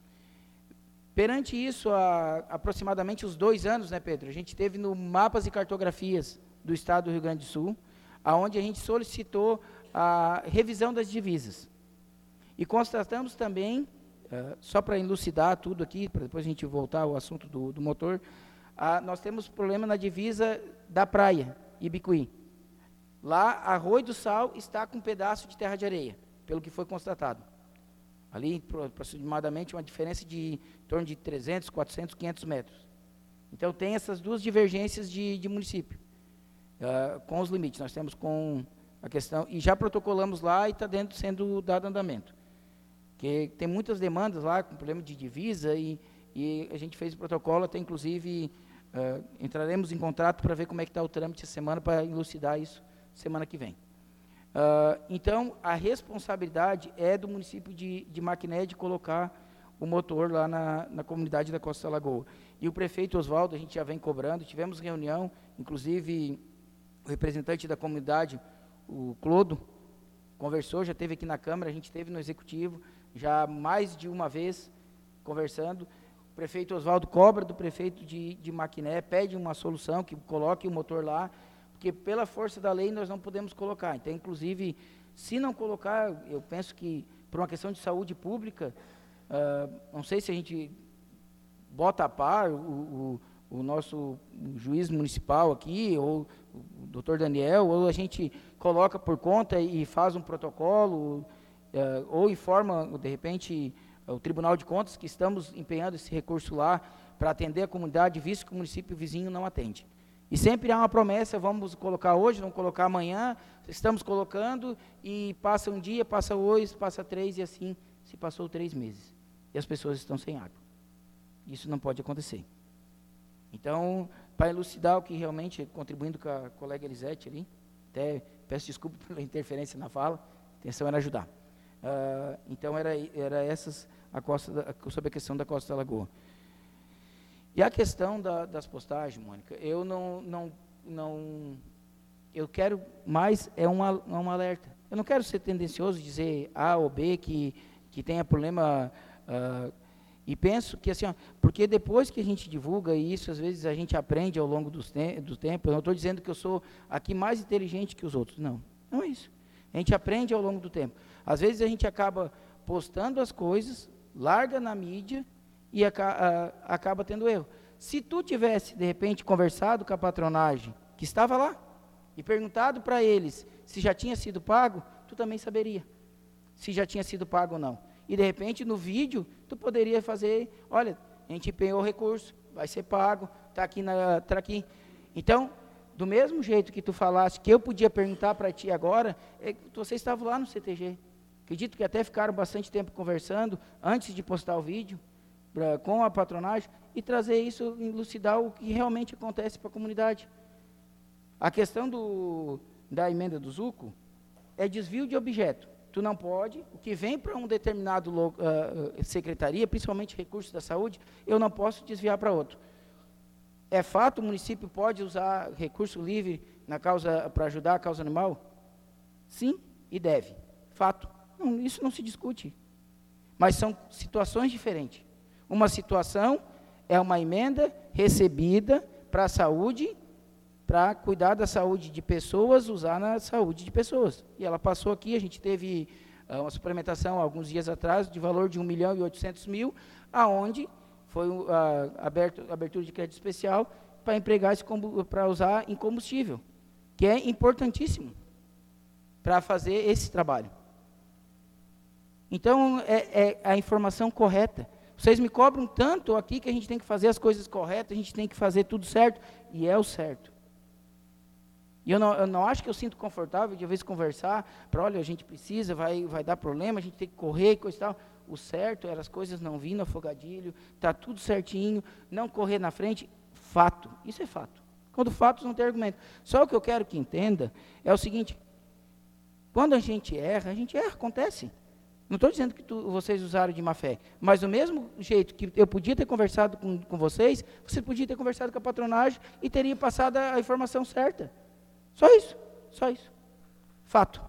Perante isso, há aproximadamente uns dois anos, né, Pedro, a gente teve no Mapas e Cartografias do Estado do Rio Grande do Sul, aonde a gente solicitou a revisão das divisas. E constatamos também, uh, só para elucidar tudo aqui, para depois a gente voltar ao assunto do, do motor, uh, nós temos problema na divisa da praia, Ibicuí. Lá, Arroio do Sal está com um pedaço de terra de areia, pelo que foi constatado. Ali, aproximadamente, uma diferença de em torno de trezentos, quatrocentos, quinhentos metros. Então, tem essas duas divergências de, de município, uh, com os limites. Nós temos com a questão, e já protocolamos lá e está dentro sendo dado andamento. Porque tem muitas demandas lá, com problema de divisa, e, e a gente fez o protocolo, até inclusive, uh, entraremos em contrato para ver como é que está o trâmite essa semana, para elucidar isso semana que vem. Uh, então, a responsabilidade é do município de, de Maquiné de colocar o motor lá na, na comunidade da Costa da Lagoa. E o prefeito Oswaldo, a gente já vem cobrando, tivemos reunião, inclusive o representante da comunidade, o Clodo, conversou, já esteve aqui na Câmara, a gente esteve no Executivo, já mais de uma vez conversando. O prefeito Oswaldo cobra do prefeito de, de Maquiné, pede uma solução, que coloque o motor lá, porque pela força da lei nós não podemos colocar. Então, inclusive, se não colocar, eu penso que por uma questão de saúde pública, uh, não sei se a gente bota a par o, o, o nosso juiz municipal aqui, ou o doutor Daniel, ou a gente coloca por conta e faz um protocolo, uh, ou informa, de repente, o Tribunal de Contas que estamos empenhando esse recurso lá para atender a comunidade, visto que o município vizinho não atende. E sempre há uma promessa, vamos colocar hoje, vamos colocar amanhã, estamos colocando, e passa um dia, passa dois, passa três, e assim se passou três meses. E as pessoas estão sem água. Isso não pode acontecer. Então, para elucidar o que realmente, contribuindo com a colega Elisete ali, até peço desculpa pela interferência na fala, a intenção era ajudar. Uh, então, era, era essas, a costa da, sobre a questão da Costa da Lagoa. E a questão da, das postagens, Mônica, eu não, não, não, eu quero mais, é um, um alerta. Eu não quero ser tendencioso, dizer A ou B que, que tenha problema, uh, e penso que assim, ó, porque depois que a gente divulga isso, às vezes a gente aprende ao longo dos te do tempo, eu não estou dizendo que eu sou aqui mais inteligente que os outros, não, não é isso. A gente aprende ao longo do tempo. Às vezes a gente acaba postando as coisas, larga na mídia, e aca a, acaba tendo erro. Se tu tivesse, de repente, conversado com a patronagem, que estava lá, e perguntado para eles se já tinha sido pago, tu também saberia se já tinha sido pago ou não. E, de repente, no vídeo, tu poderia fazer, olha, a gente empenhou o recurso, vai ser pago, está aqui, na, tá aqui. Então, do mesmo jeito que tu falaste, que eu podia perguntar para ti agora, é que você estava lá no C T G. Acredito que até ficaram bastante tempo conversando, antes de postar o vídeo, Pra, com a patronagem, e trazer isso, elucidar o que realmente acontece para a comunidade. A questão do, da emenda do Zuco é desvio de objeto. Tu não pode, o que vem para um determinado uh, secretaria, principalmente recursos da saúde, eu não posso desviar para outro. É fato, o município pode usar recurso livre na causa, para ajudar a causa animal? Sim, e deve. Fato. Não, isso não se discute. Mas são situações diferentes. Uma situação é uma emenda recebida para a saúde, para cuidar da saúde de pessoas, usar na saúde de pessoas. E ela passou aqui, a gente teve uh, uma suplementação alguns dias atrás, de valor de um milhão e oitocentos mil, aonde foi uh, aberto, abertura de crédito especial para empregar esse para usar em combustível, que é importantíssimo para fazer esse trabalho. Então, é, é a informação correta. Vocês me cobram tanto aqui que a gente tem que fazer as coisas corretas, a gente tem que fazer tudo certo, e é o certo. E eu não, eu não acho que eu sinto confortável de, às vezes, conversar, para, olha, a gente precisa, vai, vai dar problema, a gente tem que correr e coisa e tal. O certo era as coisas não vir no afogadilho, está tudo certinho, não correr na frente, fato, isso é fato. Quando fatos não tem argumento. Só o que eu quero que entenda é o seguinte, quando a gente erra, a gente erra, acontece. Não estou dizendo que tu, vocês usaram de má fé, mas do mesmo jeito que eu podia ter conversado com, com vocês, você podia ter conversado com a patronagem e teria passado a, a informação certa. Só isso, só isso. Fato.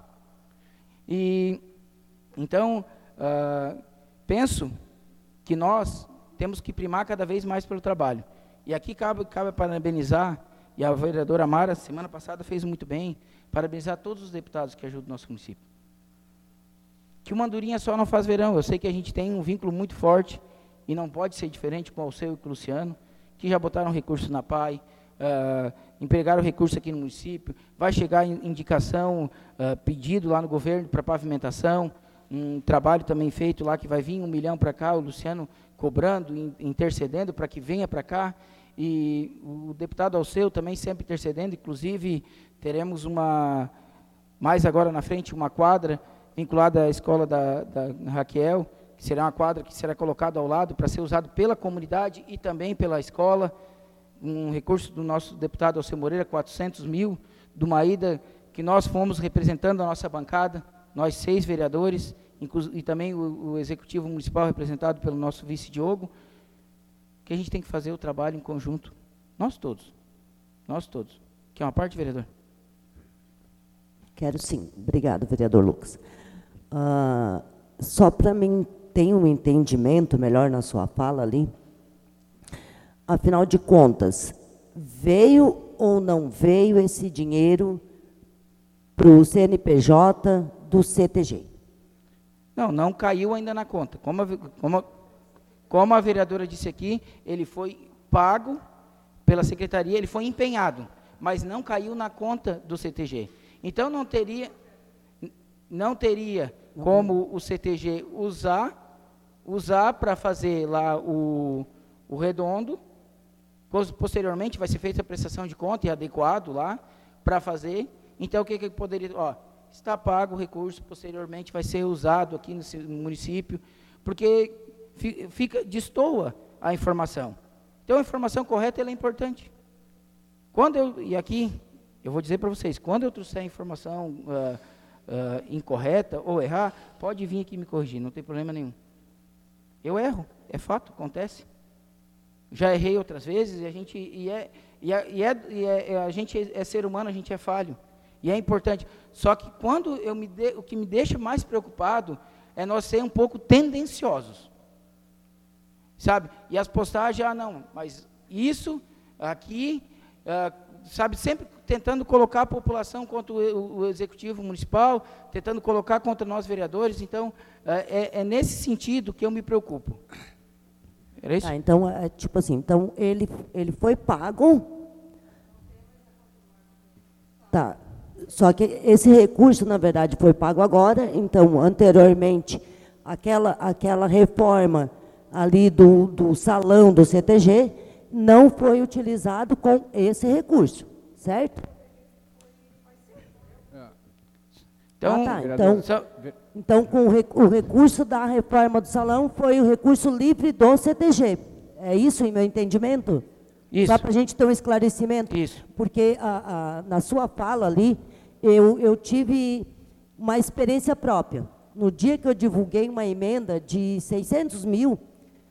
E, então, uh, penso que nós temos que primar cada vez mais pelo trabalho. E aqui cabe, cabe parabenizar, e a vereadora Mara, semana passada, fez muito bem, parabenizar todos os deputados que ajudam o nosso município. Que o Mandurinha só não faz verão, eu sei que a gente tem um vínculo muito forte, e não pode ser diferente com o Alceu e com o Luciano, que já botaram recurso na P A I, uh, empregaram recurso aqui no município, vai chegar indicação, uh, pedido lá no governo para pavimentação, um trabalho também feito lá, que vai vir um milhão para cá, o Luciano cobrando, in, intercedendo para que venha para cá, e o deputado Alceu também sempre intercedendo, inclusive teremos uma, mais agora na frente, uma quadra, vinculada à escola da, da Raquel, que será uma quadra que será colocada ao lado para ser usado pela comunidade e também pela escola, um recurso do nosso deputado Alceu Moreira, quatrocentos mil, de uma ida que nós fomos representando a nossa bancada, nós seis vereadores, e também o, o executivo municipal representado pelo nosso vice Diogo, que a gente tem que fazer o trabalho em conjunto, nós todos, nós todos. Quer uma parte, vereador? Quero sim. Obrigado, vereador Lucas. Uh, só para mim ter um entendimento melhor na sua fala ali, afinal de contas, veio ou não veio esse dinheiro para o C N P J do C T G? Não, não caiu ainda na conta. Como a, como, como a vereadora disse aqui, ele foi pago pela secretaria, ele foi empenhado, mas não caiu na conta do C T G. Então, não teria, não teria como o C T G usar, usar para fazer lá o, o redondo. Posteriormente, vai ser feita a prestação de conta e adequado lá para fazer. Então, o que, que poderia... Ó, está pago o recurso, posteriormente vai ser usado aqui no município, porque fica, destoa a informação. Então, a informação correta ela é importante. Quando eu, e aqui, eu vou dizer para vocês, quando eu trouxer a informação uh, uh, incorreta ou errar, pode vir aqui me corrigir, não tem problema nenhum. Eu erro, é fato, acontece. Já errei outras vezes, e a gente, e é, e é, e é, e é, a gente é ser humano, a gente é falho. E é importante. Só que quando eu me de, o que me deixa mais preocupado é nós ser um pouco tendenciosos. Sabe? E as postagens, ah, não, mas isso aqui, ah, sabe, sempre tentando colocar a população contra o, o executivo municipal, tentando colocar contra nós vereadores. Então, é, é nesse sentido que eu me preocupo. Era isso? Ah, então, é, tipo assim, então ele, ele foi pago. Tá. Só que esse recurso, na verdade, foi pago agora. Então, anteriormente, aquela, aquela reforma ali do, do salão do C T G não foi utilizado com esse recurso, certo? Então, ah, tá. então, só, então com o, rec, o recurso da reforma do salão foi o recurso livre do C T G. É isso, em meu entendimento? Isso. Só para a gente ter um esclarecimento. Isso. Porque a, a, na sua fala ali, eu, eu tive uma experiência própria. No dia que eu divulguei uma emenda de seiscentos mil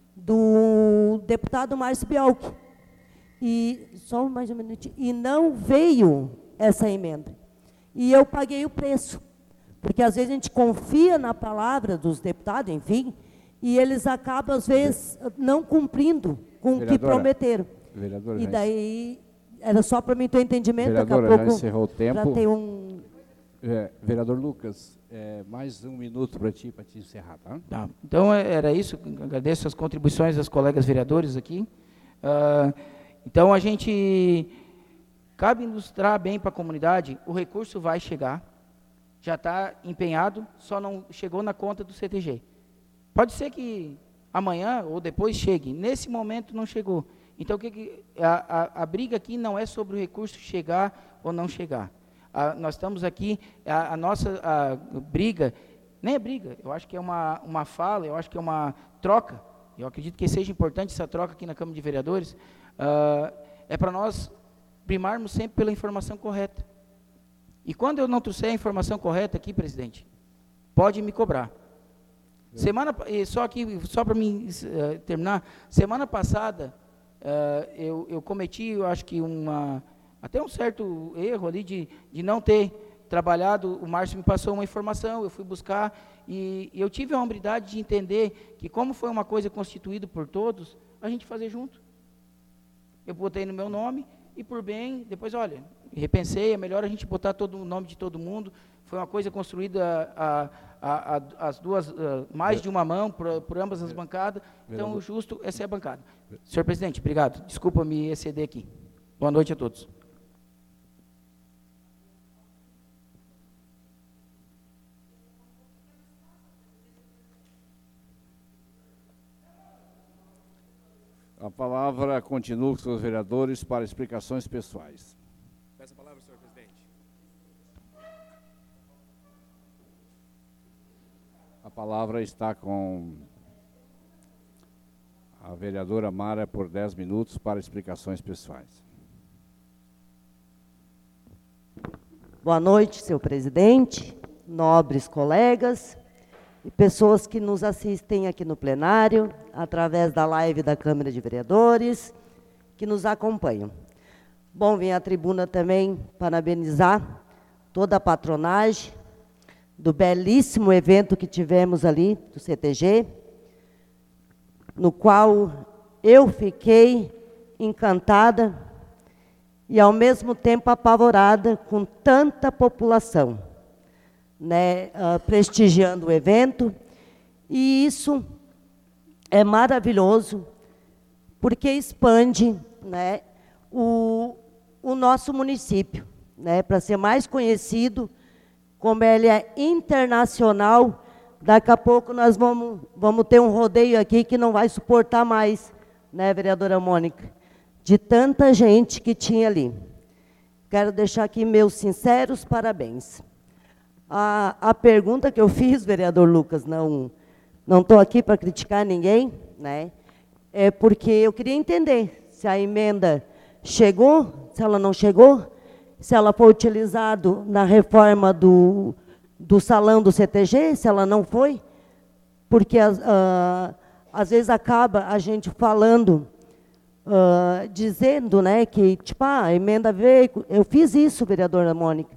do deputado Márcio Bialchi, e, só mais um minutinho, e não veio essa emenda. E eu paguei o preço. Porque, às vezes, a gente confia na palavra dos deputados, enfim, e eles acabam, às vezes, não cumprindo com o que prometeram. Vereadora, e daí, era só para mim ter um entendimento, vereadora, daqui a pouco, já encerrou o tempo. para ter um... É, vereador Lucas, é, mais um minuto para ti, para te encerrar, tá? Tá. Então, era isso. Agradeço as contribuições dos colegas vereadores aqui. Uh, então, a gente... Cabe ilustrar bem para a comunidade, o recurso vai chegar, já está empenhado, só não chegou na conta do C T G. Pode ser que amanhã ou depois chegue, nesse momento não chegou. Então, o que que, a, a, a briga aqui não é sobre o recurso chegar ou não chegar. A, nós estamos aqui, a, a nossa a briga, nem é briga, eu acho que é uma, uma fala, eu acho que é uma troca, eu acredito que seja importante essa troca aqui na Câmara de Vereadores, uh, é para nós primarmos sempre pela informação correta. E quando eu não trouxer a informação correta aqui, presidente, pode me cobrar. É. Semana, só aqui, só para mim uh, terminar, semana passada, uh, eu, eu cometi, eu acho que uma, até um certo erro ali de, de não ter trabalhado, o Márcio me passou uma informação, eu fui buscar, e, e eu tive a hombridade de entender que como foi uma coisa constituída por todos, a gente fazer junto. Eu botei no meu nome, e por bem, depois, olha, repensei, é melhor a gente botar todo o nome de todo mundo, foi uma coisa construída a, a, a, as duas, uh, mais de uma mão, por, por ambas as bancadas, então o justo é ser a bancada. Senhor presidente, obrigado, desculpa me exceder aqui. Boa noite a todos. A palavra continua com os vereadores para explicações pessoais. Peço a palavra, senhor presidente. A palavra está com a vereadora Mara por dez minutos para explicações pessoais. Boa noite, senhor presidente, nobres colegas e pessoas que nos assistem aqui no plenário, através da live da Câmara de Vereadores, que nos acompanham. Bom, vim à tribuna também parabenizar toda a patronagem do belíssimo evento que tivemos ali, do C T G, no qual eu fiquei encantada e, ao mesmo tempo, apavorada com tanta população, né, uh, prestigiando o evento, E isso é maravilhoso, porque expande, né, o, o nosso município, né, para ser mais conhecido, como ele é internacional. Daqui a pouco nós vamos, vamos ter um rodeio aqui que não vai suportar mais, né, vereadora Mônica, de tanta gente que tinha ali. Quero deixar aqui meus sinceros parabéns. A, a pergunta que eu fiz, vereador Lucas, não não estou aqui para criticar ninguém, né, é porque eu queria entender se a emenda chegou, se ela não chegou, se ela foi utilizada na reforma do, do salão do C T G, se ela não foi, porque uh, às vezes acaba a gente falando, uh, dizendo, né, que tipo, ah, a emenda veio, eu fiz isso, vereadora Mônica,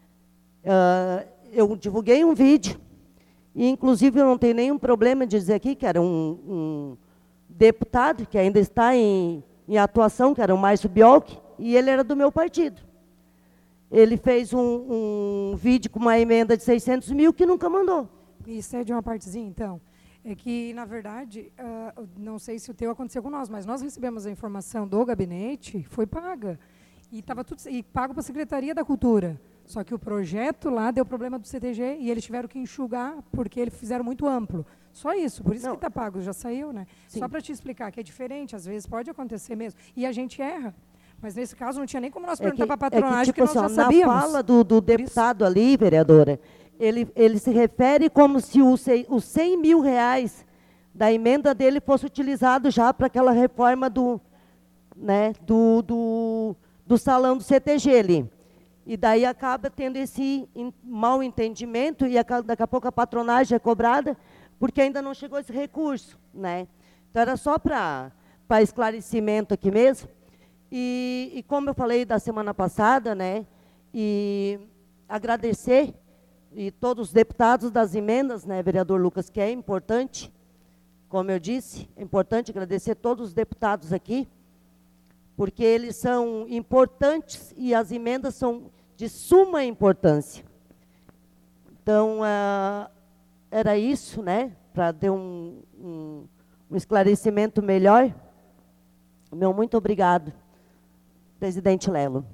uh, eu divulguei um vídeo, e inclusive eu não tenho nenhum problema de dizer aqui que era um, um deputado que ainda está em, em atuação, que era o Márcio Biolk, e ele era do meu partido. Ele fez um, um vídeo com uma emenda de seiscentos mil que nunca mandou. Isso é de uma partezinha, então. É que, na verdade, uh, não sei se o teu aconteceu com nós, mas nós recebemos a informação do gabinete, foi paga. E, tava tudo, e pago para a Secretaria da Cultura. Só que o projeto lá deu problema do C T G e eles tiveram que enxugar porque eles fizeram muito amplo. Só isso, por isso não. que está pago, já saiu, né? Sim. Só para te explicar que é diferente, às vezes pode acontecer mesmo. E a gente erra. Mas nesse caso não tinha nem como nós perguntar é para a patronagem, é que, tipo, porque nós assim, já sabíamos. Na fala do, do deputado ali, vereadora, ele, ele se refere como se os cem mil reais da emenda dele fosse utilizado já para aquela reforma do, né, do, do, do salão do C T G ali. E daí acaba tendo esse mal entendimento e a, daqui a pouco a patronagem é cobrada porque ainda não chegou esse recurso, né? Então era só para para esclarecimento aqui mesmo. E, e como eu falei da semana passada, né? E agradecer e todos os deputados das emendas, né, vereador Lucas, que é importante, como eu disse, é importante agradecer todos os deputados aqui, porque eles são importantes e as emendas são de suma importância. Então, uh, era isso, né, para ter um, um, um esclarecimento melhor. Meu muito obrigado, presidente Lelo.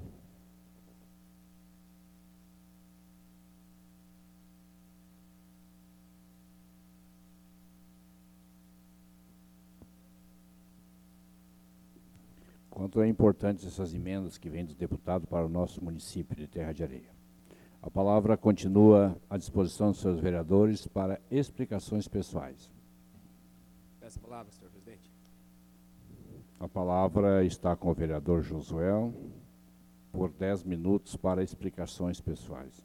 Quanto é importante essas emendas que vêm do deputado para o nosso município de Terra de Areia. A palavra continua à disposição dos seus vereadores para explicações pessoais. Peço a palavra, senhor presidente. A palavra está com o vereador Josué por dez minutos para explicações pessoais.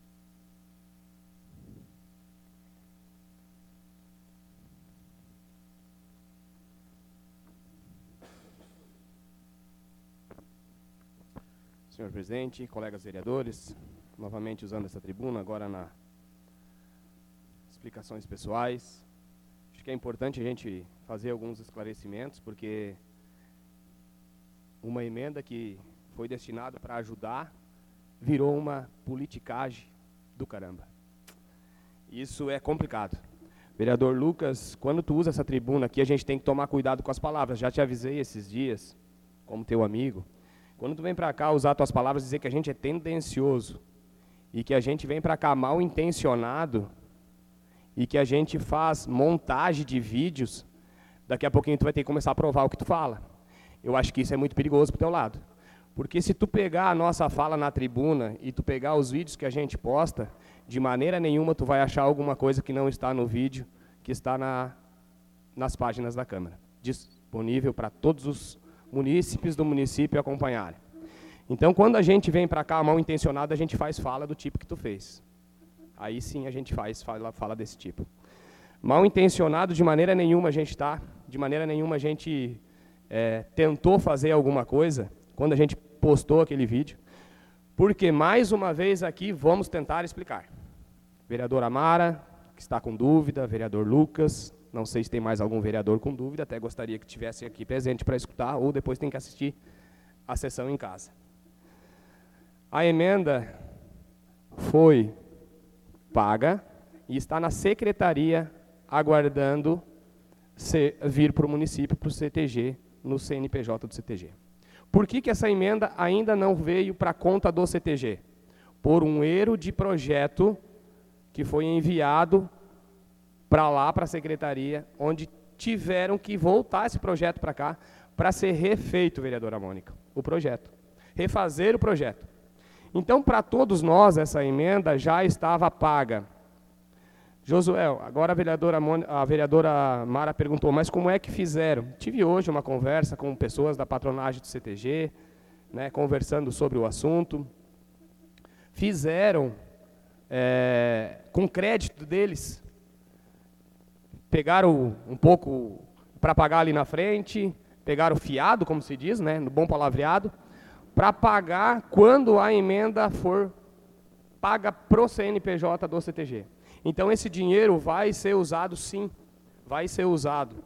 Senhor presidente, colegas vereadores, novamente usando essa tribuna, agora na explicações pessoais. Acho que é importante a gente fazer alguns esclarecimentos, porque uma emenda que foi destinada para ajudar virou uma politicagem do caramba. Isso é complicado. Vereador Lucas, quando tu usa essa tribuna aqui, a gente tem que tomar cuidado com as palavras. Já te avisei esses dias, como teu amigo. Quando tu vem para cá usar tuas palavras, dizer que a gente é tendencioso e que a gente vem para cá mal intencionado e que a gente faz montagem de vídeos, daqui a pouquinho tu vai ter que começar a provar o que tu fala. Eu acho que isso é muito perigoso pro teu lado. Porque se tu pegar a nossa fala na tribuna e tu pegar os vídeos que a gente posta, de maneira nenhuma tu vai achar alguma coisa que não está no vídeo, que está na, nas páginas da Câmara, disponível para todos os munícipes do município acompanharem. Então, quando a gente vem para cá mal intencionado, a gente faz fala do tipo que tu fez. Aí sim a gente faz fala, fala desse tipo. Mal intencionado, de maneira nenhuma a gente está, de maneira nenhuma a gente é, tentou fazer alguma coisa, quando a gente postou aquele vídeo, porque, mais uma vez aqui, vamos tentar explicar. Vereadora Amara, que está com dúvida, vereador Lucas, não sei se tem mais algum vereador com dúvida, até gostaria que tivesse aqui presente para escutar, ou depois tem que assistir a sessão em casa. A emenda foi paga e está na secretaria aguardando ser, vir para o município, para o C T G, no C N P J do C T G. Por que que essa emenda ainda não veio para a conta do C T G? Por um erro de projeto que foi enviado para lá, para a secretaria, onde tiveram que voltar esse projeto para cá, para ser refeito, vereadora Mônica, o projeto. Refazer o projeto. Então, para todos nós, essa emenda já estava paga. Josué, agora a vereadora, Mônica, a vereadora Mara perguntou, mas como é que fizeram? Tive hoje uma conversa com pessoas da patronagem do C T G, né, conversando sobre o assunto. Fizeram, é, com crédito deles, pegaram um pouco para pagar ali na frente, pegaram fiado, como se diz, né, no bom palavreado, para pagar quando a emenda for paga para o C N P J do C T G. Então, esse dinheiro vai ser usado, sim, vai ser usado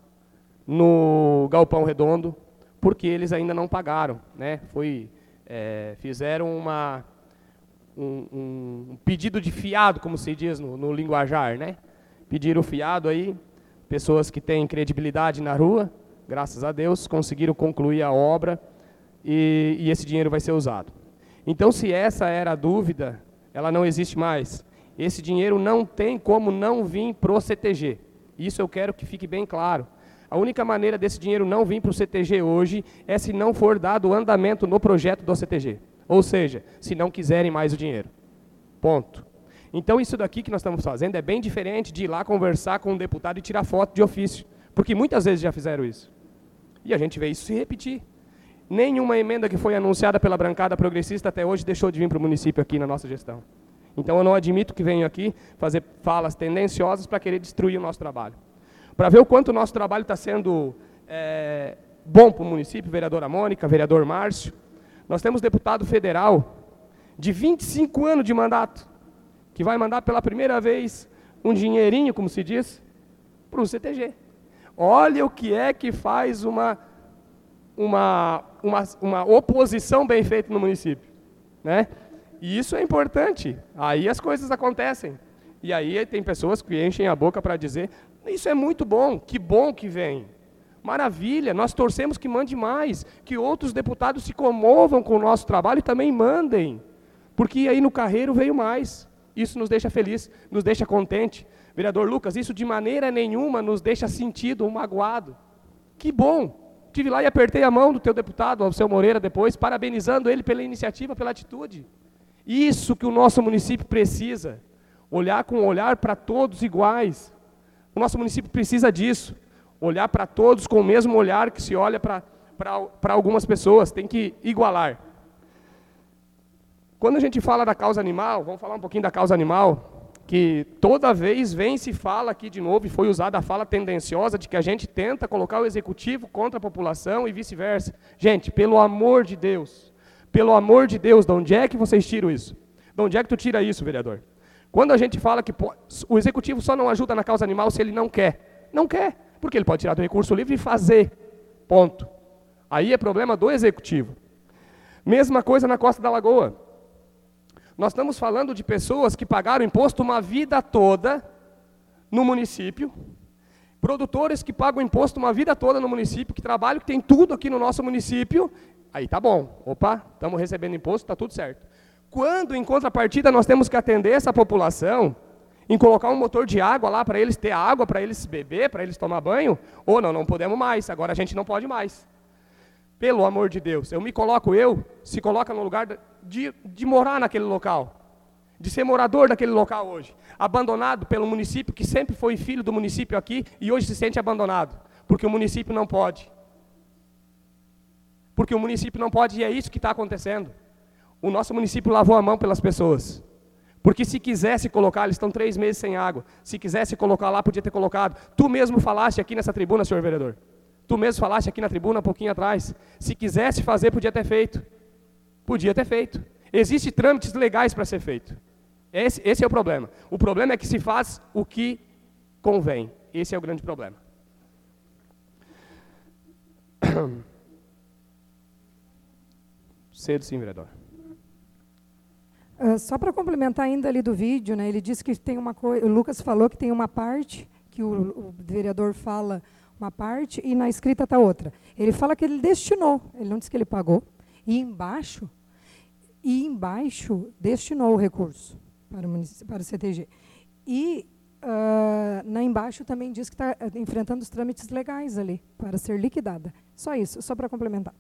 no Galpão Redondo, porque eles ainda não pagaram, né? Foi, é, fizeram uma, um, um pedido de fiado, como se diz no, no linguajar, né? Pediram fiado aí, pessoas que têm credibilidade na rua, graças a Deus, conseguiram concluir a obra e, e esse dinheiro vai ser usado. Então, se essa era a dúvida, ela não existe mais. Esse dinheiro não tem como não vir para o C T G. Isso eu quero que fique bem claro. A única maneira desse dinheiro não vir para o C T G hoje é se não for dado andamento no projeto do C T G. Ou seja, se não quiserem mais o dinheiro. Ponto. Então isso daqui que nós estamos fazendo é bem diferente de ir lá conversar com um deputado e tirar foto de ofício. Porque muitas vezes já fizeram isso. E a gente vê isso se repetir. Nenhuma emenda que foi anunciada pela bancada progressista até hoje deixou de vir para o município aqui na nossa gestão. Então, eu não admito que venham aqui fazer falas tendenciosas para querer destruir o nosso trabalho. Para ver o quanto o nosso trabalho está sendo é, bom para o município, vereadora Mônica, vereador Márcio, nós temos deputado federal de vinte e cinco anos de mandato, que vai mandar pela primeira vez um dinheirinho, como se diz, para o C T G. Olha o que é que faz uma, uma, uma, uma oposição bem feita no município, né? E isso é importante, aí as coisas acontecem. E aí tem pessoas que enchem a boca para dizer, isso é muito bom, que bom que vem. Maravilha, nós torcemos que mande mais, que outros deputados se comovam com o nosso trabalho e também mandem. Porque aí no carreiro veio mais. Isso nos deixa feliz, nos deixa contente. Vereador Lucas, isso de maneira nenhuma nos deixa sentido ou magoado. Que bom. Estive lá e apertei a mão do teu deputado, ao seu Moreira depois, parabenizando ele pela iniciativa, pela atitude. Isso que o nosso município precisa, olhar com um olhar para todos iguais. O nosso município precisa disso, olhar para todos com o mesmo olhar que se olha para para algumas pessoas, tem que igualar. Quando a gente fala da causa animal, vamos falar um pouquinho da causa animal, que toda vez vem se fala aqui de novo, e foi usada a fala tendenciosa de que a gente tenta colocar o executivo contra a população e vice-versa. Gente, pelo amor de Deus, pelo amor de Deus, de onde é que vocês tiram isso? De onde é que tu tira isso, vereador? Quando a gente fala que o executivo só não ajuda na causa animal se ele não quer. Não quer, porque ele pode tirar do recurso livre e fazer. Ponto. Aí é problema do executivo. Mesma coisa na Costa da Lagoa. Nós estamos falando de pessoas que pagaram imposto uma vida toda no município, produtores que pagam imposto uma vida toda no município, que trabalham, que tem tudo aqui no nosso município. Aí tá bom, opa, estamos recebendo imposto, está tudo certo. Quando, em contrapartida, nós temos que atender essa população, em colocar um motor de água lá para eles ter água, para eles beber, para eles tomar banho, ou não, não podemos mais, agora a gente não pode mais. Pelo amor de Deus, eu me coloco, eu, se coloca no lugar de, de morar naquele local, de ser morador daquele local hoje, abandonado pelo município, que sempre foi filho do município aqui, e hoje se sente abandonado, porque o município não pode. Porque o município não pode, e é isso que está acontecendo. O nosso município lavou a mão pelas pessoas. Porque se quisesse colocar, eles estão três meses sem água, se quisesse colocar lá, podia ter colocado. Tu mesmo falaste aqui nessa tribuna, senhor vereador. Tu mesmo falaste aqui na tribuna um pouquinho atrás. Se quisesse fazer, podia ter feito. Podia ter feito. Existem trâmites legais para ser feito. Esse, esse é o problema. O problema é que se faz o que convém. Esse é o grande problema. Cedo sim, vereador. Uh, só para complementar ainda ali do vídeo, né, ele disse que tem uma coisa, o Lucas falou que tem uma parte que o, o vereador fala uma parte e na escrita está outra. Ele fala que ele destinou, ele não disse que ele pagou. E embaixo, e embaixo destinou o recurso para o, munic- para o C T G. E uh, na embaixo também diz que está enfrentando os trâmites legais ali, para ser liquidada. Só isso, só para complementar.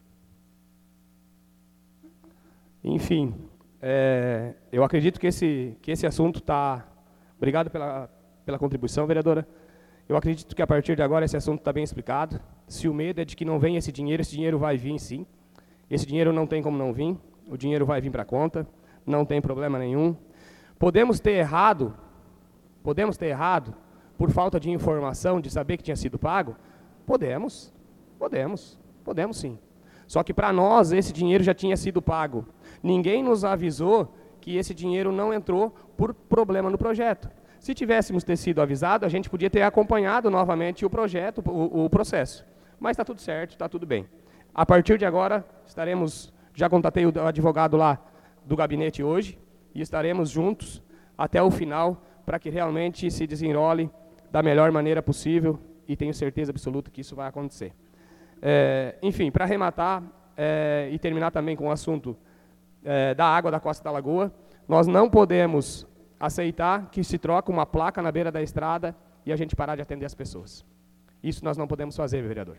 Enfim, é, eu acredito que esse, que esse assunto está... Obrigado pela, pela contribuição, vereadora. Eu acredito que a partir de agora esse assunto está bem explicado. Se o medo é de que não venha esse dinheiro, esse dinheiro vai vir sim. Esse dinheiro não tem como não vir, o dinheiro vai vir para a conta, não tem problema nenhum. Podemos ter errado, podemos ter errado por falta de informação, de saber que tinha sido pago? Podemos, podemos, podemos sim. Só que para nós esse dinheiro já tinha sido pago. Ninguém nos avisou que esse dinheiro não entrou por problema no projeto. Se tivéssemos ter sido avisado, a gente podia ter acompanhado novamente o projeto, o, o processo. Mas está tudo certo, está tudo bem. A partir de agora, estaremos, já contatei o advogado lá do gabinete hoje, e estaremos juntos até o final, para que realmente se desenrole da melhor maneira possível, e tenho certeza absoluta que isso vai acontecer. É, enfim, para arrematar é, e terminar também com o assunto é, da água da Costa da Lagoa, nós não podemos aceitar que se troque uma placa na beira da estrada e a gente parar de atender as pessoas. Isso nós não podemos fazer, vereador.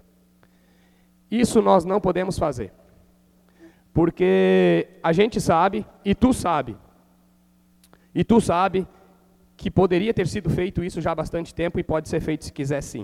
Isso nós não podemos fazer. Porque a gente sabe, e tu sabe, e tu sabe que poderia ter sido feito isso já há bastante tempo e pode ser feito se quiser sim.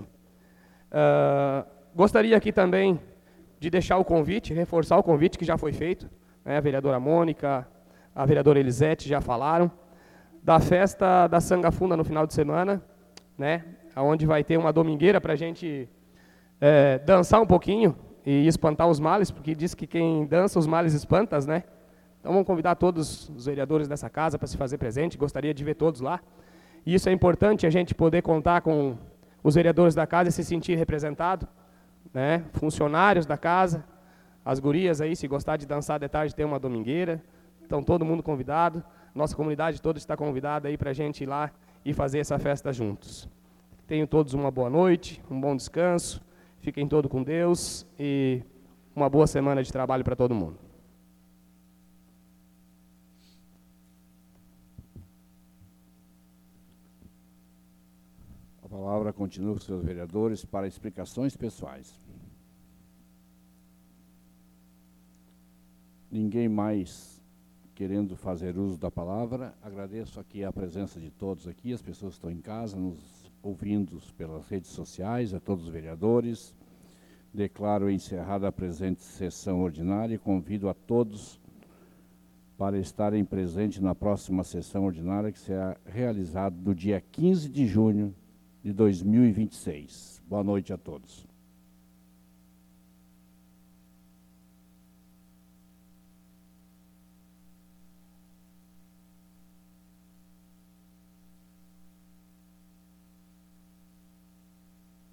Uh, gostaria aqui também de deixar o convite, reforçar o convite que já foi feito, né, a vereadora Mônica, a vereadora Elisete já falaram, da festa da Sangafunda no final de semana, né, onde vai ter uma domingueira para a gente é, dançar um pouquinho e espantar os males, porque diz que quem dança os males espanta, né? Então vamos convidar todos os vereadores dessa casa para se fazer presente, gostaria de ver todos lá. E isso é importante, a gente poder contar com os vereadores da casa e se sentir representado, né? Funcionários da casa, as gurias aí, se gostar de dançar de tarde, ter uma domingueira, então todo mundo convidado. Nossa comunidade toda está convidada aí para a gente ir lá e fazer essa festa juntos. Tenham todos uma boa noite, um bom descanso, fiquem todos com Deus e uma boa semana de trabalho para todo mundo. A palavra continua com os seus vereadores para explicações pessoais. Ninguém mais querendo fazer uso da palavra, agradeço aqui a presença de todos aqui, as pessoas que estão em casa, nos ouvindo pelas redes sociais, a todos os vereadores. Declaro encerrada a presente sessão ordinária e convido a todos para estarem presentes na próxima sessão ordinária, que será realizada no dia quinze de junho de dois mil e vinte e seis. Boa noite a todos.